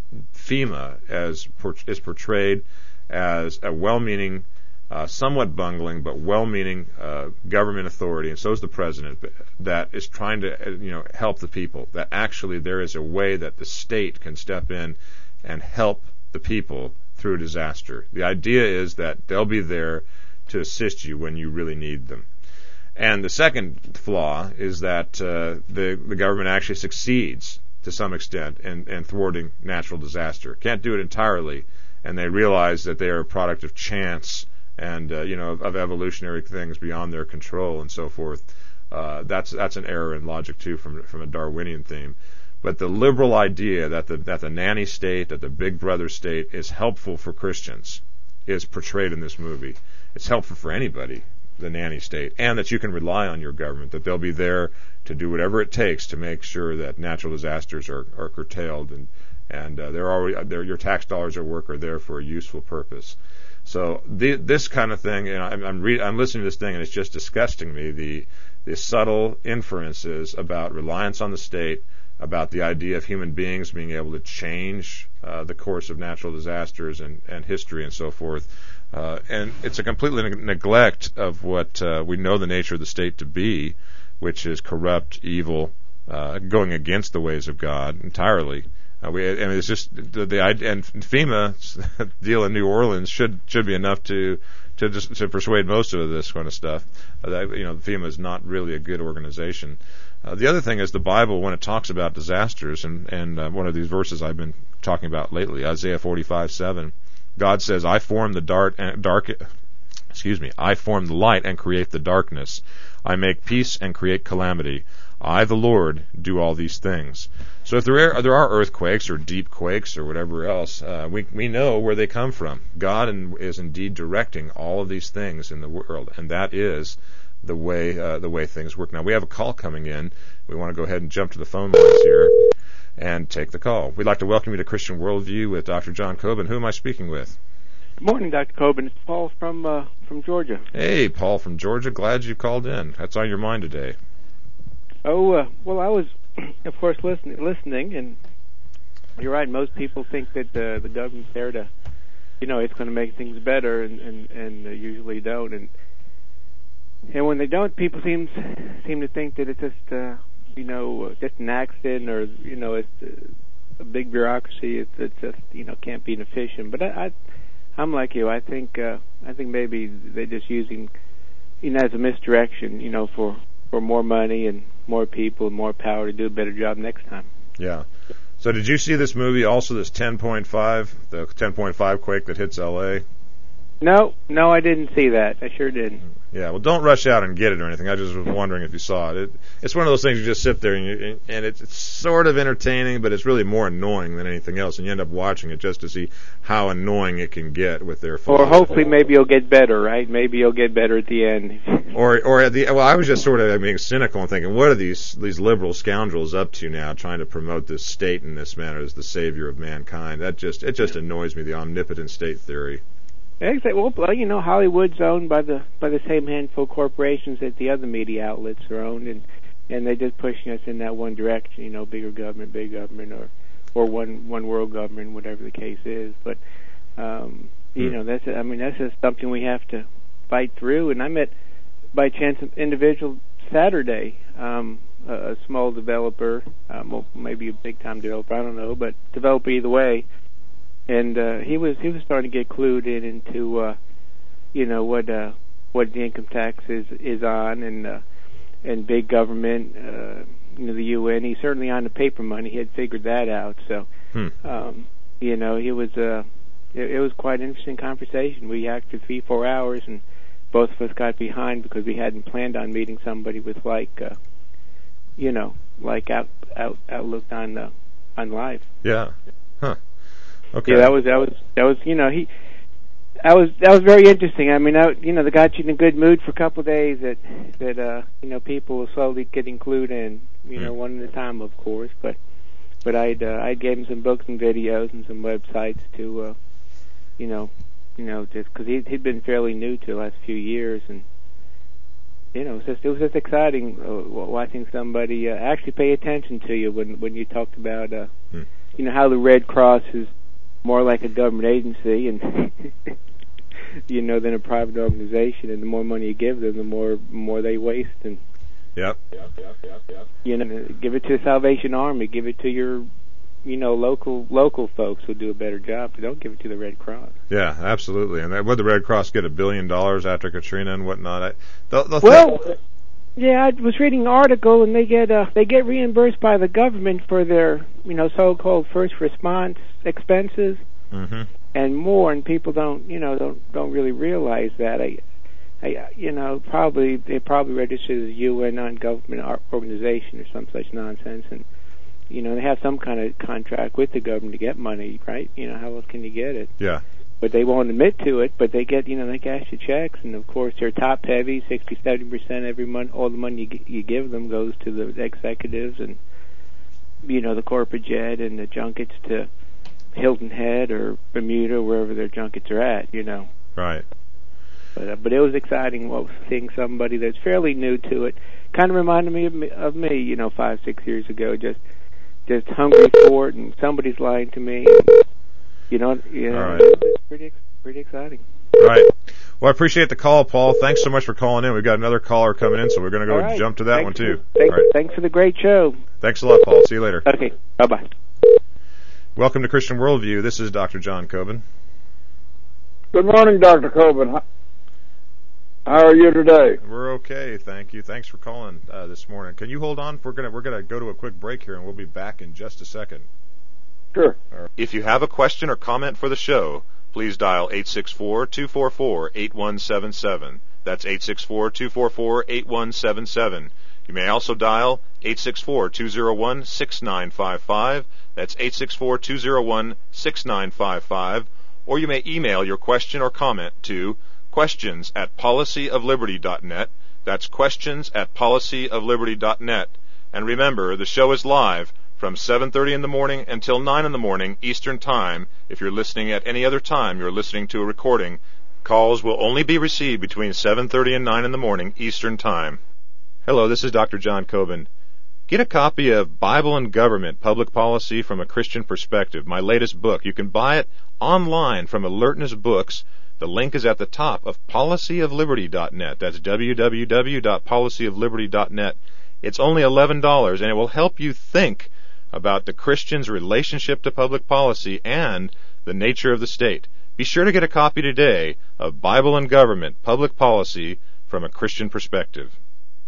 FEMA as is portrayed as a well-meaning, uh, somewhat bungling, but well-meaning uh, government authority, and so is the president, that is trying to you know help the people. That actually there is a way that the state can step in and help the people through a disaster. The idea is that they'll be there to assist you when you really need them. And the second flaw is that uh, the the government actually succeeds to some extent in, in thwarting natural disaster. Can't do it entirely, and they realize that they are a product of chance and uh, you know of, of evolutionary things beyond their control and so forth. Uh, that's that's an error in logic too from from a Darwinian theme. But the liberal idea that the that the nanny state, that the big brother state is helpful for Christians is portrayed in this movie. It's helpful for anybody, the nanny state, and that you can rely on your government, that they'll be there to do whatever it takes to make sure that natural disasters are, are curtailed, and and uh, they're already they're, your tax dollars at work are there for a useful purpose. So the, this kind of thing, you know, I'm I'm, re- I'm listening to this thing, and it's just disgusting me the the subtle inferences about reliance on the state, about the idea of human beings being able to change uh, the course of natural disasters and, and history and so forth. Uh, and it's a complete ne- neglect of what uh, we know the nature of the state to be, which is corrupt, evil, uh, going against the ways of God entirely. Uh, we, I mean, it's just the, the and FEMA's deal in New Orleans should should be enough to to just, to persuade most of this kind of stuff. Uh, that, you know, FEMA is not really a good organization. Uh, the other thing is the Bible, when it talks about disasters, and and uh, one of these verses I've been talking about lately, Isaiah forty-five seven. God says, "I form the dark, dark, excuse me, I form the light and create the darkness. I make peace and create calamity. I, the Lord, do all these things." So if there are, there are earthquakes or deep quakes or whatever else, uh, we we know where they come from. God in, is indeed directing all of these things in the world, and that is the way uh, the way things work. Now we have a call coming in. We want to go ahead and jump to the phone lines here and take the call. We'd like to welcome you to Christian Worldview with Doctor John Coben. Who am I speaking with? Good morning, Doctor Coben. It's Paul from uh, from Georgia. Hey, Paul from Georgia. Glad you called in. That's on your mind today. Oh, uh, well, I was, of course, listening, listening, and you're right. Most people think that uh, the government's there to, you know, it's going to make things better, and and, and uh, usually don't. And and when they don't, people seem seem to think that it's just, uh, you know, just an accident, or you know, it's uh, a big bureaucracy. It's, it's just, you know, can't be efficient. But I, I I'm like you. I think uh, I think maybe they're just using, you know, as a misdirection, you know, for, for more money and more people and more power to do a better job next time. Yeah. So did you see this movie, also this ten point five, the ten point five quake that hits L A? No, no, I didn't see that. I sure didn't. Yeah, well, don't rush out and get it or anything. I just was wondering if you saw it. it it's one of those things you just sit there and, you, and it's, it's sort of entertaining, but it's really more annoying than anything else, and you end up watching it just to see how annoying it can get with their flaws. Or hopefully maybe you'll get better, right? Maybe you'll get better at the end. or or at the well, I was just sort of being cynical and thinking, what are these these liberal scoundrels up to now, trying to promote this state in this manner as the savior of mankind? That just it just annoys me, the omnipotent state theory. Exactly. Well, you know, Hollywood's owned by the by the same handful of corporations that the other media outlets are owned, and and they're just pushing us in that one direction. You know, bigger government, big government, or or one one world government, whatever the case is. But um, you hmm. know, that's I mean, that's just something we have to fight through. And I met by chance an individual Saturday, um, a, a small developer, um, well, maybe a big time developer, I don't know, but developer either way. And uh, he was he was starting to get clued in into uh, you know what uh, what the income tax is, is on, and uh, and big government, uh, you know, the U N. He's certainly on the paper money. He had figured that out. So hmm. um, you know, he was uh, it, it was quite an interesting conversation. We acted three four hours, and both of us got behind because we hadn't planned on meeting somebody with like uh, you know like out, out outlook on uh, on life. Yeah. Huh. Okay. Yeah, that was that was that was you know he. That was that was very interesting. I mean, I, you know, they got you in a good mood for a couple of days. That that uh, you know, people will slowly get included in. You know, mm. one at a time, of course. But but I'd uh, I gave him some books and videos and some websites to, uh, you know, you know, just because he he'd been fairly new to the last few years, and you know, it was just it was just exciting uh, watching somebody uh, actually pay attention to you when when you talked about, uh, mm. you know, how the Red Cross is more like a government agency and you know than a private organization, and the more money you give them, the more more they waste. And yep, yep, yep, yep, yep. You know, give it to the Salvation Army, give it to your, you know, local local folks who'll do a better job. But don't give it to the Red Cross. Yeah, absolutely. And would the Red Cross get a billion dollars after Katrina and whatnot? I, they'll, they'll well. Think- Yeah, I was reading an article, and they get uh, they get reimbursed by the government for their, you know, so-called first response expenses mm-hmm. and more, and people don't, you know, don't don't really realize that. I, I, you know, probably they probably registered as a U N non-government organization or some such nonsense, and you know they have some kind of contract with the government to get money, right? You know, how else can you get it? Yeah. But they won't admit to it, but they get, you know, they cash the checks, and of course they're top heavy, sixty, seventy percent every month, all the money you, you give them goes to the executives and, you know, the corporate jet and the junkets to Hilton Head or Bermuda, wherever their junkets are at, you know. Right. But, uh, but it was exciting well, seeing somebody that's fairly new to it. Kind of reminded me of, me of me, you know, five, six years ago, just, just hungry for it, and somebody's lying to me. And, You know, you know, right. It's pretty, pretty exciting. Right. Well, I appreciate the call, Paul. Thanks so much for calling in. We've got another caller coming in, so we're going to go right. jump to that thanks one, too. For, thanks, All right. thanks for the great show. Thanks a lot, Paul. See you later. Okay. Bye-bye. Welcome to Christian Worldview. This is Doctor John Coben. Good morning, Doctor Coben. How are you today? We're okay, thank you. Thanks for calling uh, this morning. Can you hold on? We're going to we're going to go to a quick break here, and we'll be back in just a second. Sure. If you have a question or comment for the show, please dial eight six four, two four four, eight one seven seven. That's eight six four, two four four, eight one seven seven. You may also dial eight six four, two zero one, six nine five five. That's eight six four, two zero one, six nine five five. Or you may email your question or comment to questions at policy of liberty dot net. That's questions at policy of liberty dot net. And remember, the show is live from seven thirty in the morning until nine in the morning Eastern Time. If you're listening at any other time, you're listening to a recording. Calls will only be received between seven thirty and nine in the morning Eastern Time. Hello, this is Doctor John Coben. Get a copy of Bible and Government, Public Policy from a Christian Perspective, my latest book. You can buy it online from Alertness Books. The link is at the top of policy of liberty dot net. That's w w w dot policy of liberty dot net. It's only eleven dollars, and it will help you think about the Christian's relationship to public policy and the nature of the state. Be sure to get a copy today of Bible and Government, Public Policy from a Christian Perspective.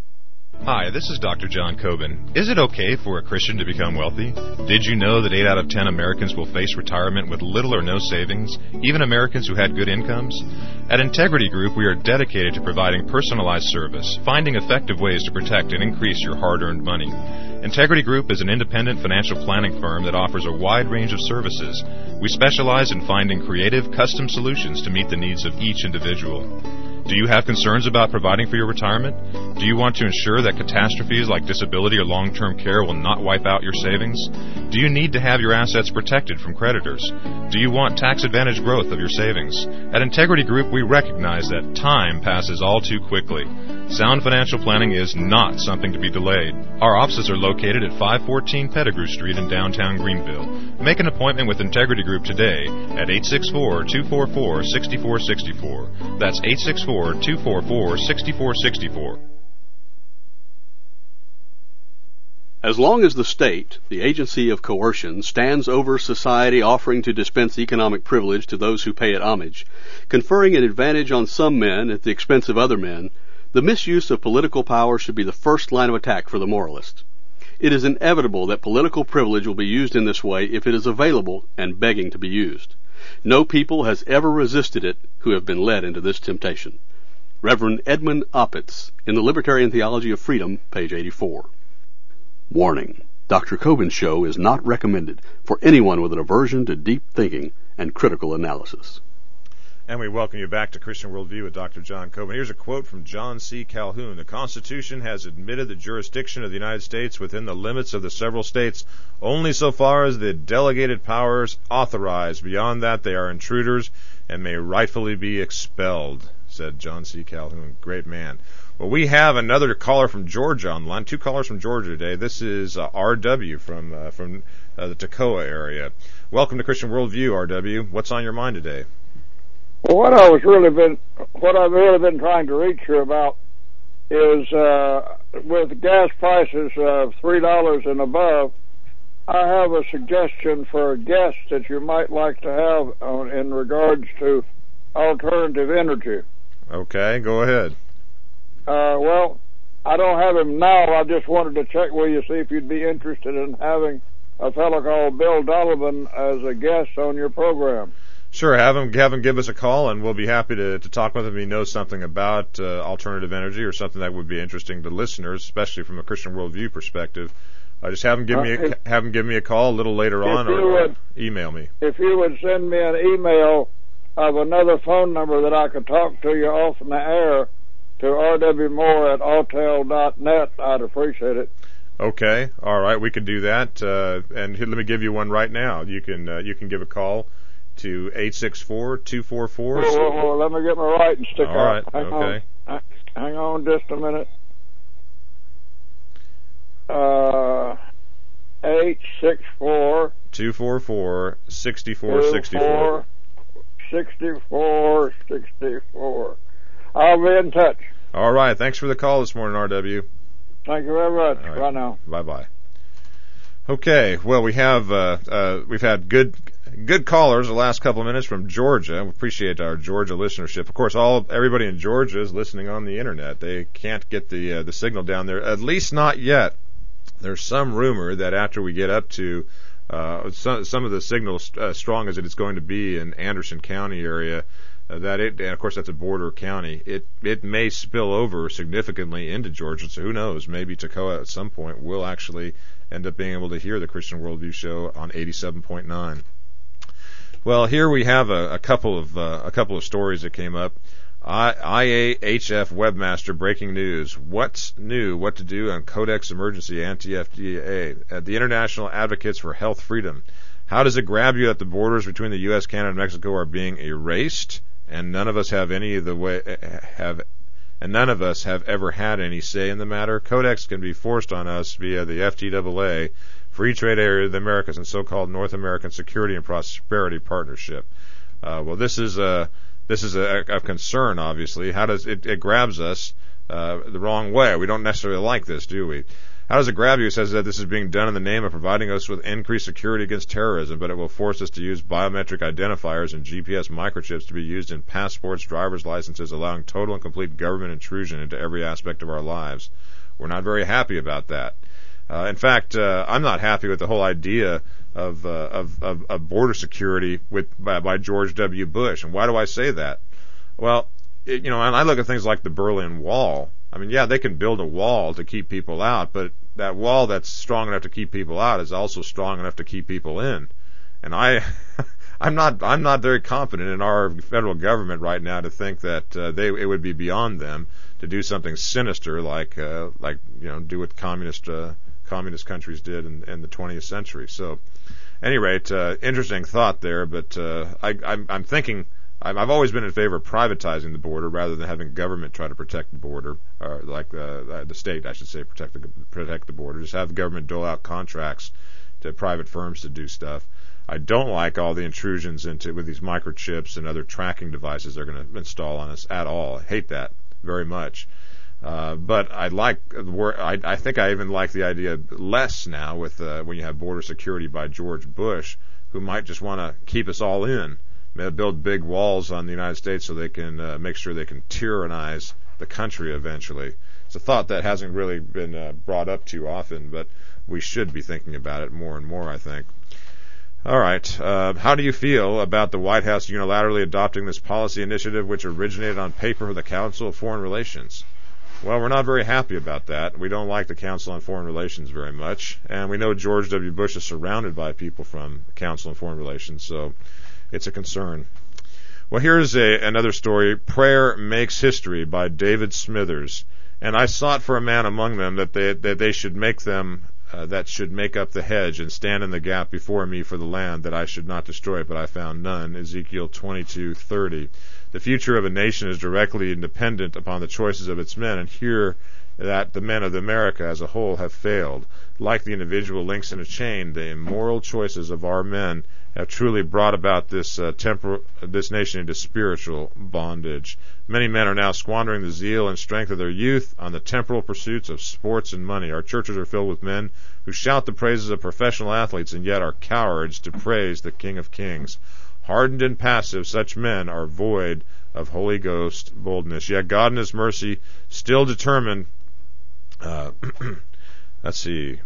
Hi, this is Doctor John Coben. Is it okay for a Christian to become wealthy? Did you know that eight out of ten Americans will face retirement with little or no savings, even Americans who had good incomes? At Integrity Group, we are dedicated to providing personalized service, finding effective ways to protect and increase your hard-earned money. Integrity Group is an independent financial planning firm that offers a wide range of services. We specialize in finding creative, custom solutions to meet the needs of each individual. Do you have concerns about providing for your retirement? Do you want to ensure that catastrophes like disability or long-term care will not wipe out your savings? Do you need to have your assets protected from creditors? Do you want tax-advantaged growth of your savings? At Integrity Group, we recognize that time passes all too quickly. Sound financial planning is not something to be delayed. Our offices are located at five fourteen Pettigrew Street in downtown Greenville. Make an appointment with Integrity Group today at eight six four, two four four, six four six four. That's eight six four, two four four, six four six four. As long as the state, the agency of coercion, stands over society offering to dispense economic privilege to those who pay it homage, conferring an advantage on some men at the expense of other men, the misuse of political power should be the first line of attack for the moralist. It is inevitable that political privilege will be used in this way if it is available and begging to be used. No people has ever resisted it who have been led into this temptation. Reverend Edmund Opitz, in the Libertarian Theology of Freedom, page eighty-four. Warning. Doctor Coben's show is not recommended for anyone with an aversion to deep thinking and critical analysis. And we welcome you back to Christian Worldview with Doctor John Coben. Here's a quote from John C. Calhoun. The Constitution has admitted the jurisdiction of the United States within the limits of the several states only so far as the delegated powers authorize. Beyond that, they are intruders and may rightfully be expelled, said John C. Calhoun. Great man. Well, we have another caller from Georgia on the line. Two callers from Georgia today. This is uh, R W from uh, from uh, the Toccoa area. Welcome to Christian Worldview, R W. What's on your mind today? Well, what I was really been, what I've really been trying to reach you about is uh, with gas prices of three dollars and above, I have a suggestion for a guest that you might like to have on, in regards to alternative energy. Okay, go ahead. Uh, well, I don't have him now. I just wanted to check with you, see if you'd be interested in having a fellow called Bill Donovan as a guest on your program. Sure, have him, have him give us a call, and we'll be happy to, to talk with him if he knows something about uh, alternative energy or something that would be interesting to listeners, especially from a Christian worldview perspective. Uh, just have him give uh, me a, if, have him give me a call a little later on, or, would, or email me. If you would send me an email of another phone number that I could talk to you off in the air to R W Moore at autel dot net, I'd appreciate it. Okay, all right, we can do that. Uh, and here, let me give you one right now. You can uh, you can give a call to eight six four, two four four. Whoa, whoa, whoa, let me get my writing stick out. All right, hang okay. On. Hang on just a minute. Uh, eight six four, two four four, six four six four. sixty-four sixty-four. I'll be in touch. All right, thanks for the call this morning, R W. Thank you very much. All right. Bye now. Bye-bye. Okay, well, we have uh, uh, we've had good good callers the last couple of minutes from Georgia. We appreciate our Georgia listenership. Of course, all everybody in Georgia is listening on the internet. They can't get the uh, the signal down there, at least not yet. There's some rumor that after we get up to uh, some some of the signals uh, strong as it is going to be in Anderson County area, uh, that it, and of course that's a border county, it it may spill over significantly into Georgia. So who knows? Maybe Toccoa at some point will actually end up being able to hear the Christian Worldview show on eighty-seven point nine. Well, here we have a, a couple of uh, a couple of stories that came up. I, I A H F webmaster breaking news. What's new? What to do on Codex Emergency anti-F D A? Uh, the International Advocates for Health Freedom. How does it grab you that the borders between the U S, Canada, and Mexico are being erased, and none of us have any of the way have and none of us have ever had any say in the matter? Codex can be forced on us via the F T A A, Free Trade Area of the Americas, and so-called North American Security and Prosperity Partnership. Uh, well, this is a this is a, a concern, obviously. How does it, it grabs us uh, the wrong way? We don't necessarily like this, do we? How does it grab you? It says that this is being done in the name of providing us with increased security against terrorism, but it will force us to use biometric identifiers and G P S microchips to be used in passports, driver's licenses, allowing total and complete government intrusion into every aspect of our lives. We're not very happy about that. Uh, in fact, uh, I'm not happy with the whole idea of, uh, of, of, of border security with by, by George W. Bush. And why do I say that? Well, it, you know, and I look at things like the Berlin Wall. I mean, yeah, they can build a wall to keep people out, but that wall that's strong enough to keep people out is also strong enough to keep people in. And I, I'm not, I'm not very confident in our federal government right now to think that uh, they, it would be beyond them to do something sinister like, uh, like you know, do what communist, uh, communist countries did in, in the twentieth century. So, at any rate, uh, interesting thought there. But uh, I, I'm, I'm thinking. I've always been in favor of privatizing the border rather than having government try to protect the border, or like uh, the state, I should say, protect the protect the border. Just have the government dole out contracts to private firms to do stuff. I don't like all the intrusions into with these microchips and other tracking devices they're going to install on us at all. I hate that very much. Uh, but I like I, I think I even like the idea less now with uh, when you have border security by George Bush, who might just want to keep us all in. Build big walls on the United States so they can uh, make sure they can tyrannize the country eventually. It's a thought that hasn't really been uh, brought up too often, but we should be thinking about it more and more, I think. All right. Uh, how do you feel about the White House unilaterally adopting this policy initiative, which originated on paper with the Council of Foreign Relations? Well, we're not very happy about that. We don't like the Council on Foreign Relations very much, and we know George W. Bush is surrounded by people from the Council on Foreign Relations, so it's a concern. Well, here's a, another story, Prayer Makes History by David Smithers. And I sought for a man among them that they, that they should make them, uh, that should make up the hedge and stand in the gap before me for the land, that I should not destroy it, but I found none. Ezekiel twenty-two thirty. The future of a nation is directly dependent upon the choices of its men, and here that the men of America as a whole have failed. Like the individual links in a chain, the immoral choices of our men have truly brought about this uh, temporal, this nation into spiritual bondage. Many men are now squandering the zeal and strength of their youth on the temporal pursuits of sports and money. Our churches are filled with men who shout the praises of professional athletes and yet are cowards to praise the King of Kings. Hardened and passive, such men are void of Holy Ghost boldness. Yet God in His mercy still determined, uh, let's see,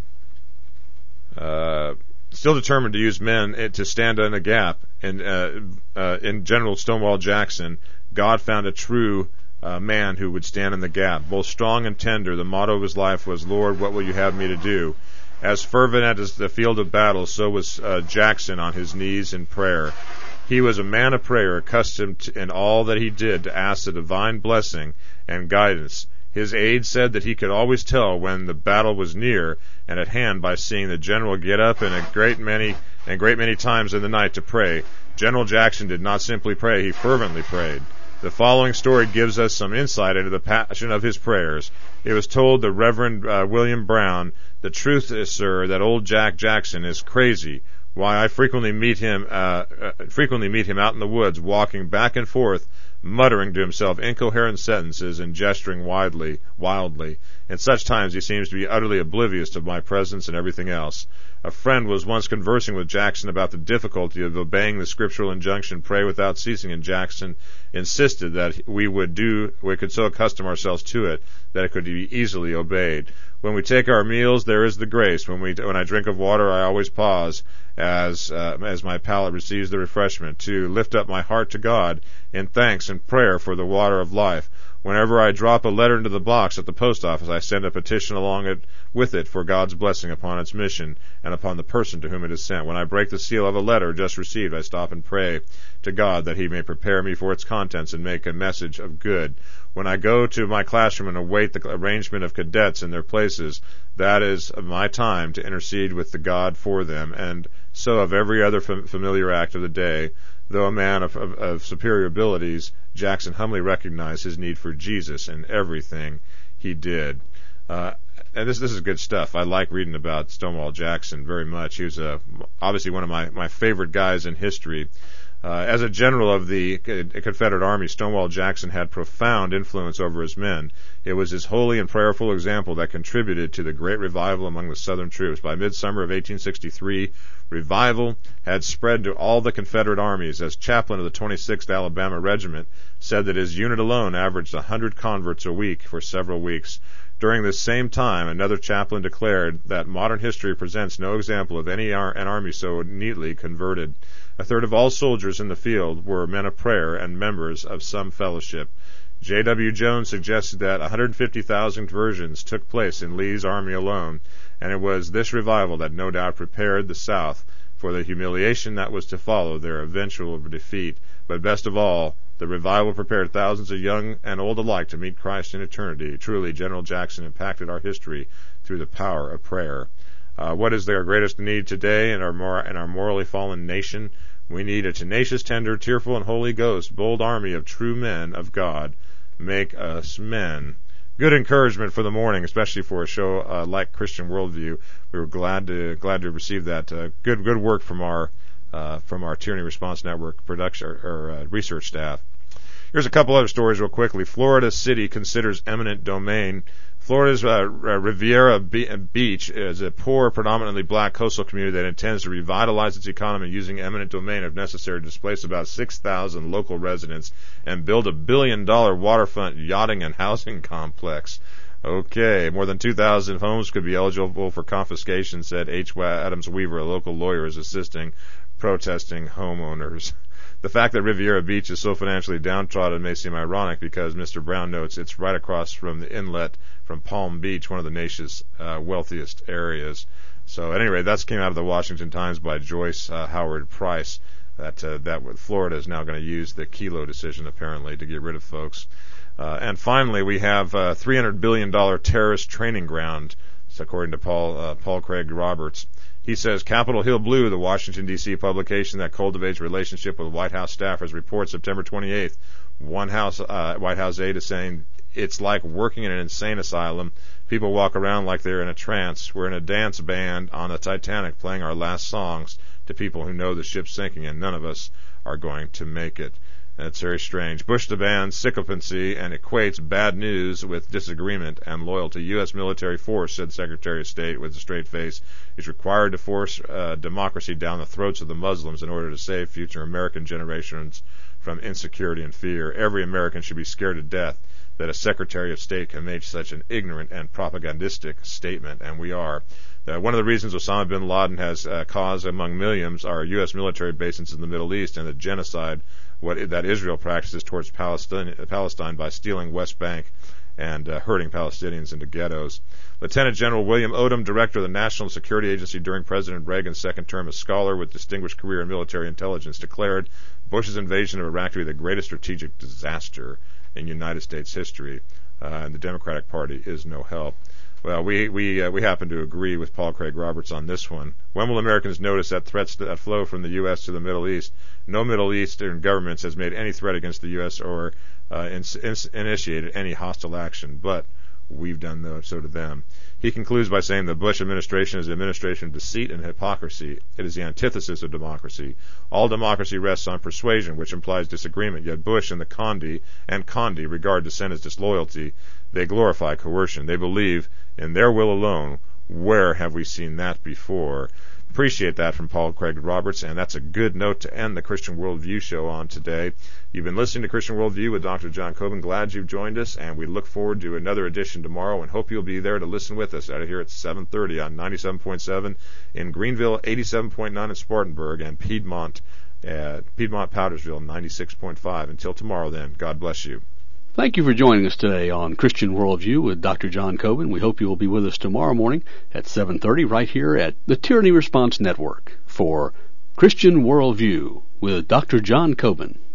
uh, still determined to use men to stand in a gap. And uh, uh, in General Stonewall Jackson, God found a true uh, man who would stand in the gap. Both strong and tender, the motto of his life was, Lord, what will you have me to do? As fervent as the field of battle, so was uh, Jackson on his knees in prayer. He was a man of prayer, accustomed to, in all that he did to ask the divine blessing and guidance. His aide said that he could always tell when the battle was near and at hand by seeing the general get up and a great many and great many times in the night to pray. General Jackson did not simply pray, he fervently prayed. The following story gives us some insight into the passion of his prayers. It was told the Reverend uh, William Brown, the truth is, sir, that old Jack Jackson is crazy. Why, I frequently meet him, uh, uh, frequently meet him out in the woods, walking back and forth, muttering to himself incoherent sentences and gesturing widely, wildly. In such times he seems to be utterly oblivious to my presence and everything else. A friend was once conversing with Jackson about the difficulty of obeying the scriptural injunction, pray without ceasing, and Jackson insisted that we would do, we could so accustom ourselves to it that it could be easily obeyed. When we take our meals, there is the grace. When we, when I drink of water, I always pause as uh, as my palate receives the refreshment, to lift up my heart to God in thanks and prayer for the water of life. Whenever I drop a letter into the box at the post office, I send a petition along it with it for God's blessing upon its mission and upon the person to whom it is sent. When I break the seal of a letter just received, I stop and pray to God that He may prepare me for its contents and make a message of good. When I go to my classroom and await the arrangement of cadets in their places, that is my time to intercede with the God for them, and so of every other fam- familiar act of the day. Though a man of, of, of superior abilities, Jackson humbly recognized his need for Jesus in everything he did. Uh, and this this is good stuff. I like reading about Stonewall Jackson very much. He was uh, obviously one of my, my favorite guys in history. Uh, as a general of the Confederate Army, Stonewall Jackson had profound influence over his men. It was his holy and prayerful example that contributed to the great revival among the Southern troops. By midsummer of eighteen sixty-three, revival had spread to all the Confederate armies. As chaplain of the twenty-sixth Alabama Regiment, said that his unit alone averaged one hundred converts a week for several weeks. During this same time, another chaplain declared that modern history presents no example of any ar- an army so neatly converted. A third of all soldiers in the field were men of prayer and members of some fellowship. J W Jones suggested that one hundred fifty thousand conversions took place in Lee's army alone, and it was this revival that no doubt prepared the South for the humiliation that was to follow their eventual defeat. But best of all, the revival prepared thousands of young and old alike to meet Christ in eternity. Truly, General Jackson impacted our history through the power of prayer. Uh, what is their greatest need today in our, mor- in our morally fallen nation? We need a tenacious, tender, tearful, and Holy Ghost, bold army of true men of God. Make us men. Good encouragement for the morning, especially for a show uh, like Christian Worldview. We were glad to glad to receive that. Uh, good good work from our uh, from our Tyranny Response Network production or, or uh, research staff. Here's a couple other stories real quickly. Florida City considers eminent domain. Florida's uh, Riviera Beach is a poor, predominantly black coastal community that intends to revitalize its economy using eminent domain, if necessary, to displace about six thousand local residents and build a billion-dollar waterfront yachting and housing complex. Okay, more than two thousand homes could be eligible for confiscation, said H. Adams Weaver, a local lawyer, is assisting protesting homeowners. The fact that Riviera Beach is so financially downtrodden may seem ironic because Mister Brown notes it's right across from the inlet from Palm Beach, one of the nation's uh, wealthiest areas. So at any rate, that came out of the Washington Times by Joyce uh, Howard Price, that uh, that Florida is now going to use the Kelo decision, apparently, to get rid of folks. Uh, and finally, we have a three hundred billion dollars terrorist training ground, according to Paul uh, Paul Craig Roberts. He says Capitol Hill Blue, the Washington, D C publication that cultivates relationship with White House staffers, reports September twenty-eighth. One House, uh, White House aide is saying it's like working in an insane asylum. People walk around like they're in a trance. We're in a dance band on the Titanic playing our last songs to people who know the ship's sinking, and none of us are going to make it. That's very strange. Bush demands sycophancy and equates bad news with disagreement and loyalty. U S military force, said Secretary of State with a straight face, is required to force uh, democracy down the throats of the Muslims in order to save future American generations from insecurity and fear. Every American should be scared to death that a Secretary of State can make such an ignorant and propagandistic statement, and we are. Uh, one of the reasons Osama bin Laden has uh, caused among millions are U S military bases in the Middle East and the genocide what that Israel practices towards Palestine, Palestine by stealing West Bank and uh, herding Palestinians into ghettos. Lieutenant General William Odom, director of the National Security Agency during President Reagan's second term, a scholar with distinguished career in military intelligence, declared Bush's invasion of Iraq to be the greatest strategic disaster in United States history, uh, and the Democratic Party is no help. Well, we we uh, we happen to agree with Paul Craig Roberts on this one. When will Americans notice that threats that flow from the U S to the Middle East? No Middle Eastern governments has made any threat against the U S or uh, in, in, initiated any hostile action, but we've done so to them. He concludes by saying the Bush administration is an administration of deceit and hypocrisy. It is the antithesis of democracy. All democracy rests on persuasion, which implies disagreement. Yet Bush and the Condi and Condi regard dissent as disloyalty. They glorify coercion. They believe in their will alone. Where have we seen that before? Appreciate that from Paul Craig Roberts, and that's a good note to end the Christian Worldview show on today. You've been listening to Christian Worldview with Doctor John Coben. Glad you've joined us, and we look forward to another edition tomorrow and hope you'll be there to listen with us out of here at seven thirty on ninety-seven point seven in Greenville, eighty-seven point nine in Spartanburg, and Piedmont, uh, Piedmont Powdersville, ninety-six point five. Until tomorrow then, God bless you. Thank you for joining us today on Christian Worldview with Doctor John Coben. We hope you will be with us tomorrow morning at seven thirty right here at the Tyranny Response Network for Christian Worldview with Doctor John Coben.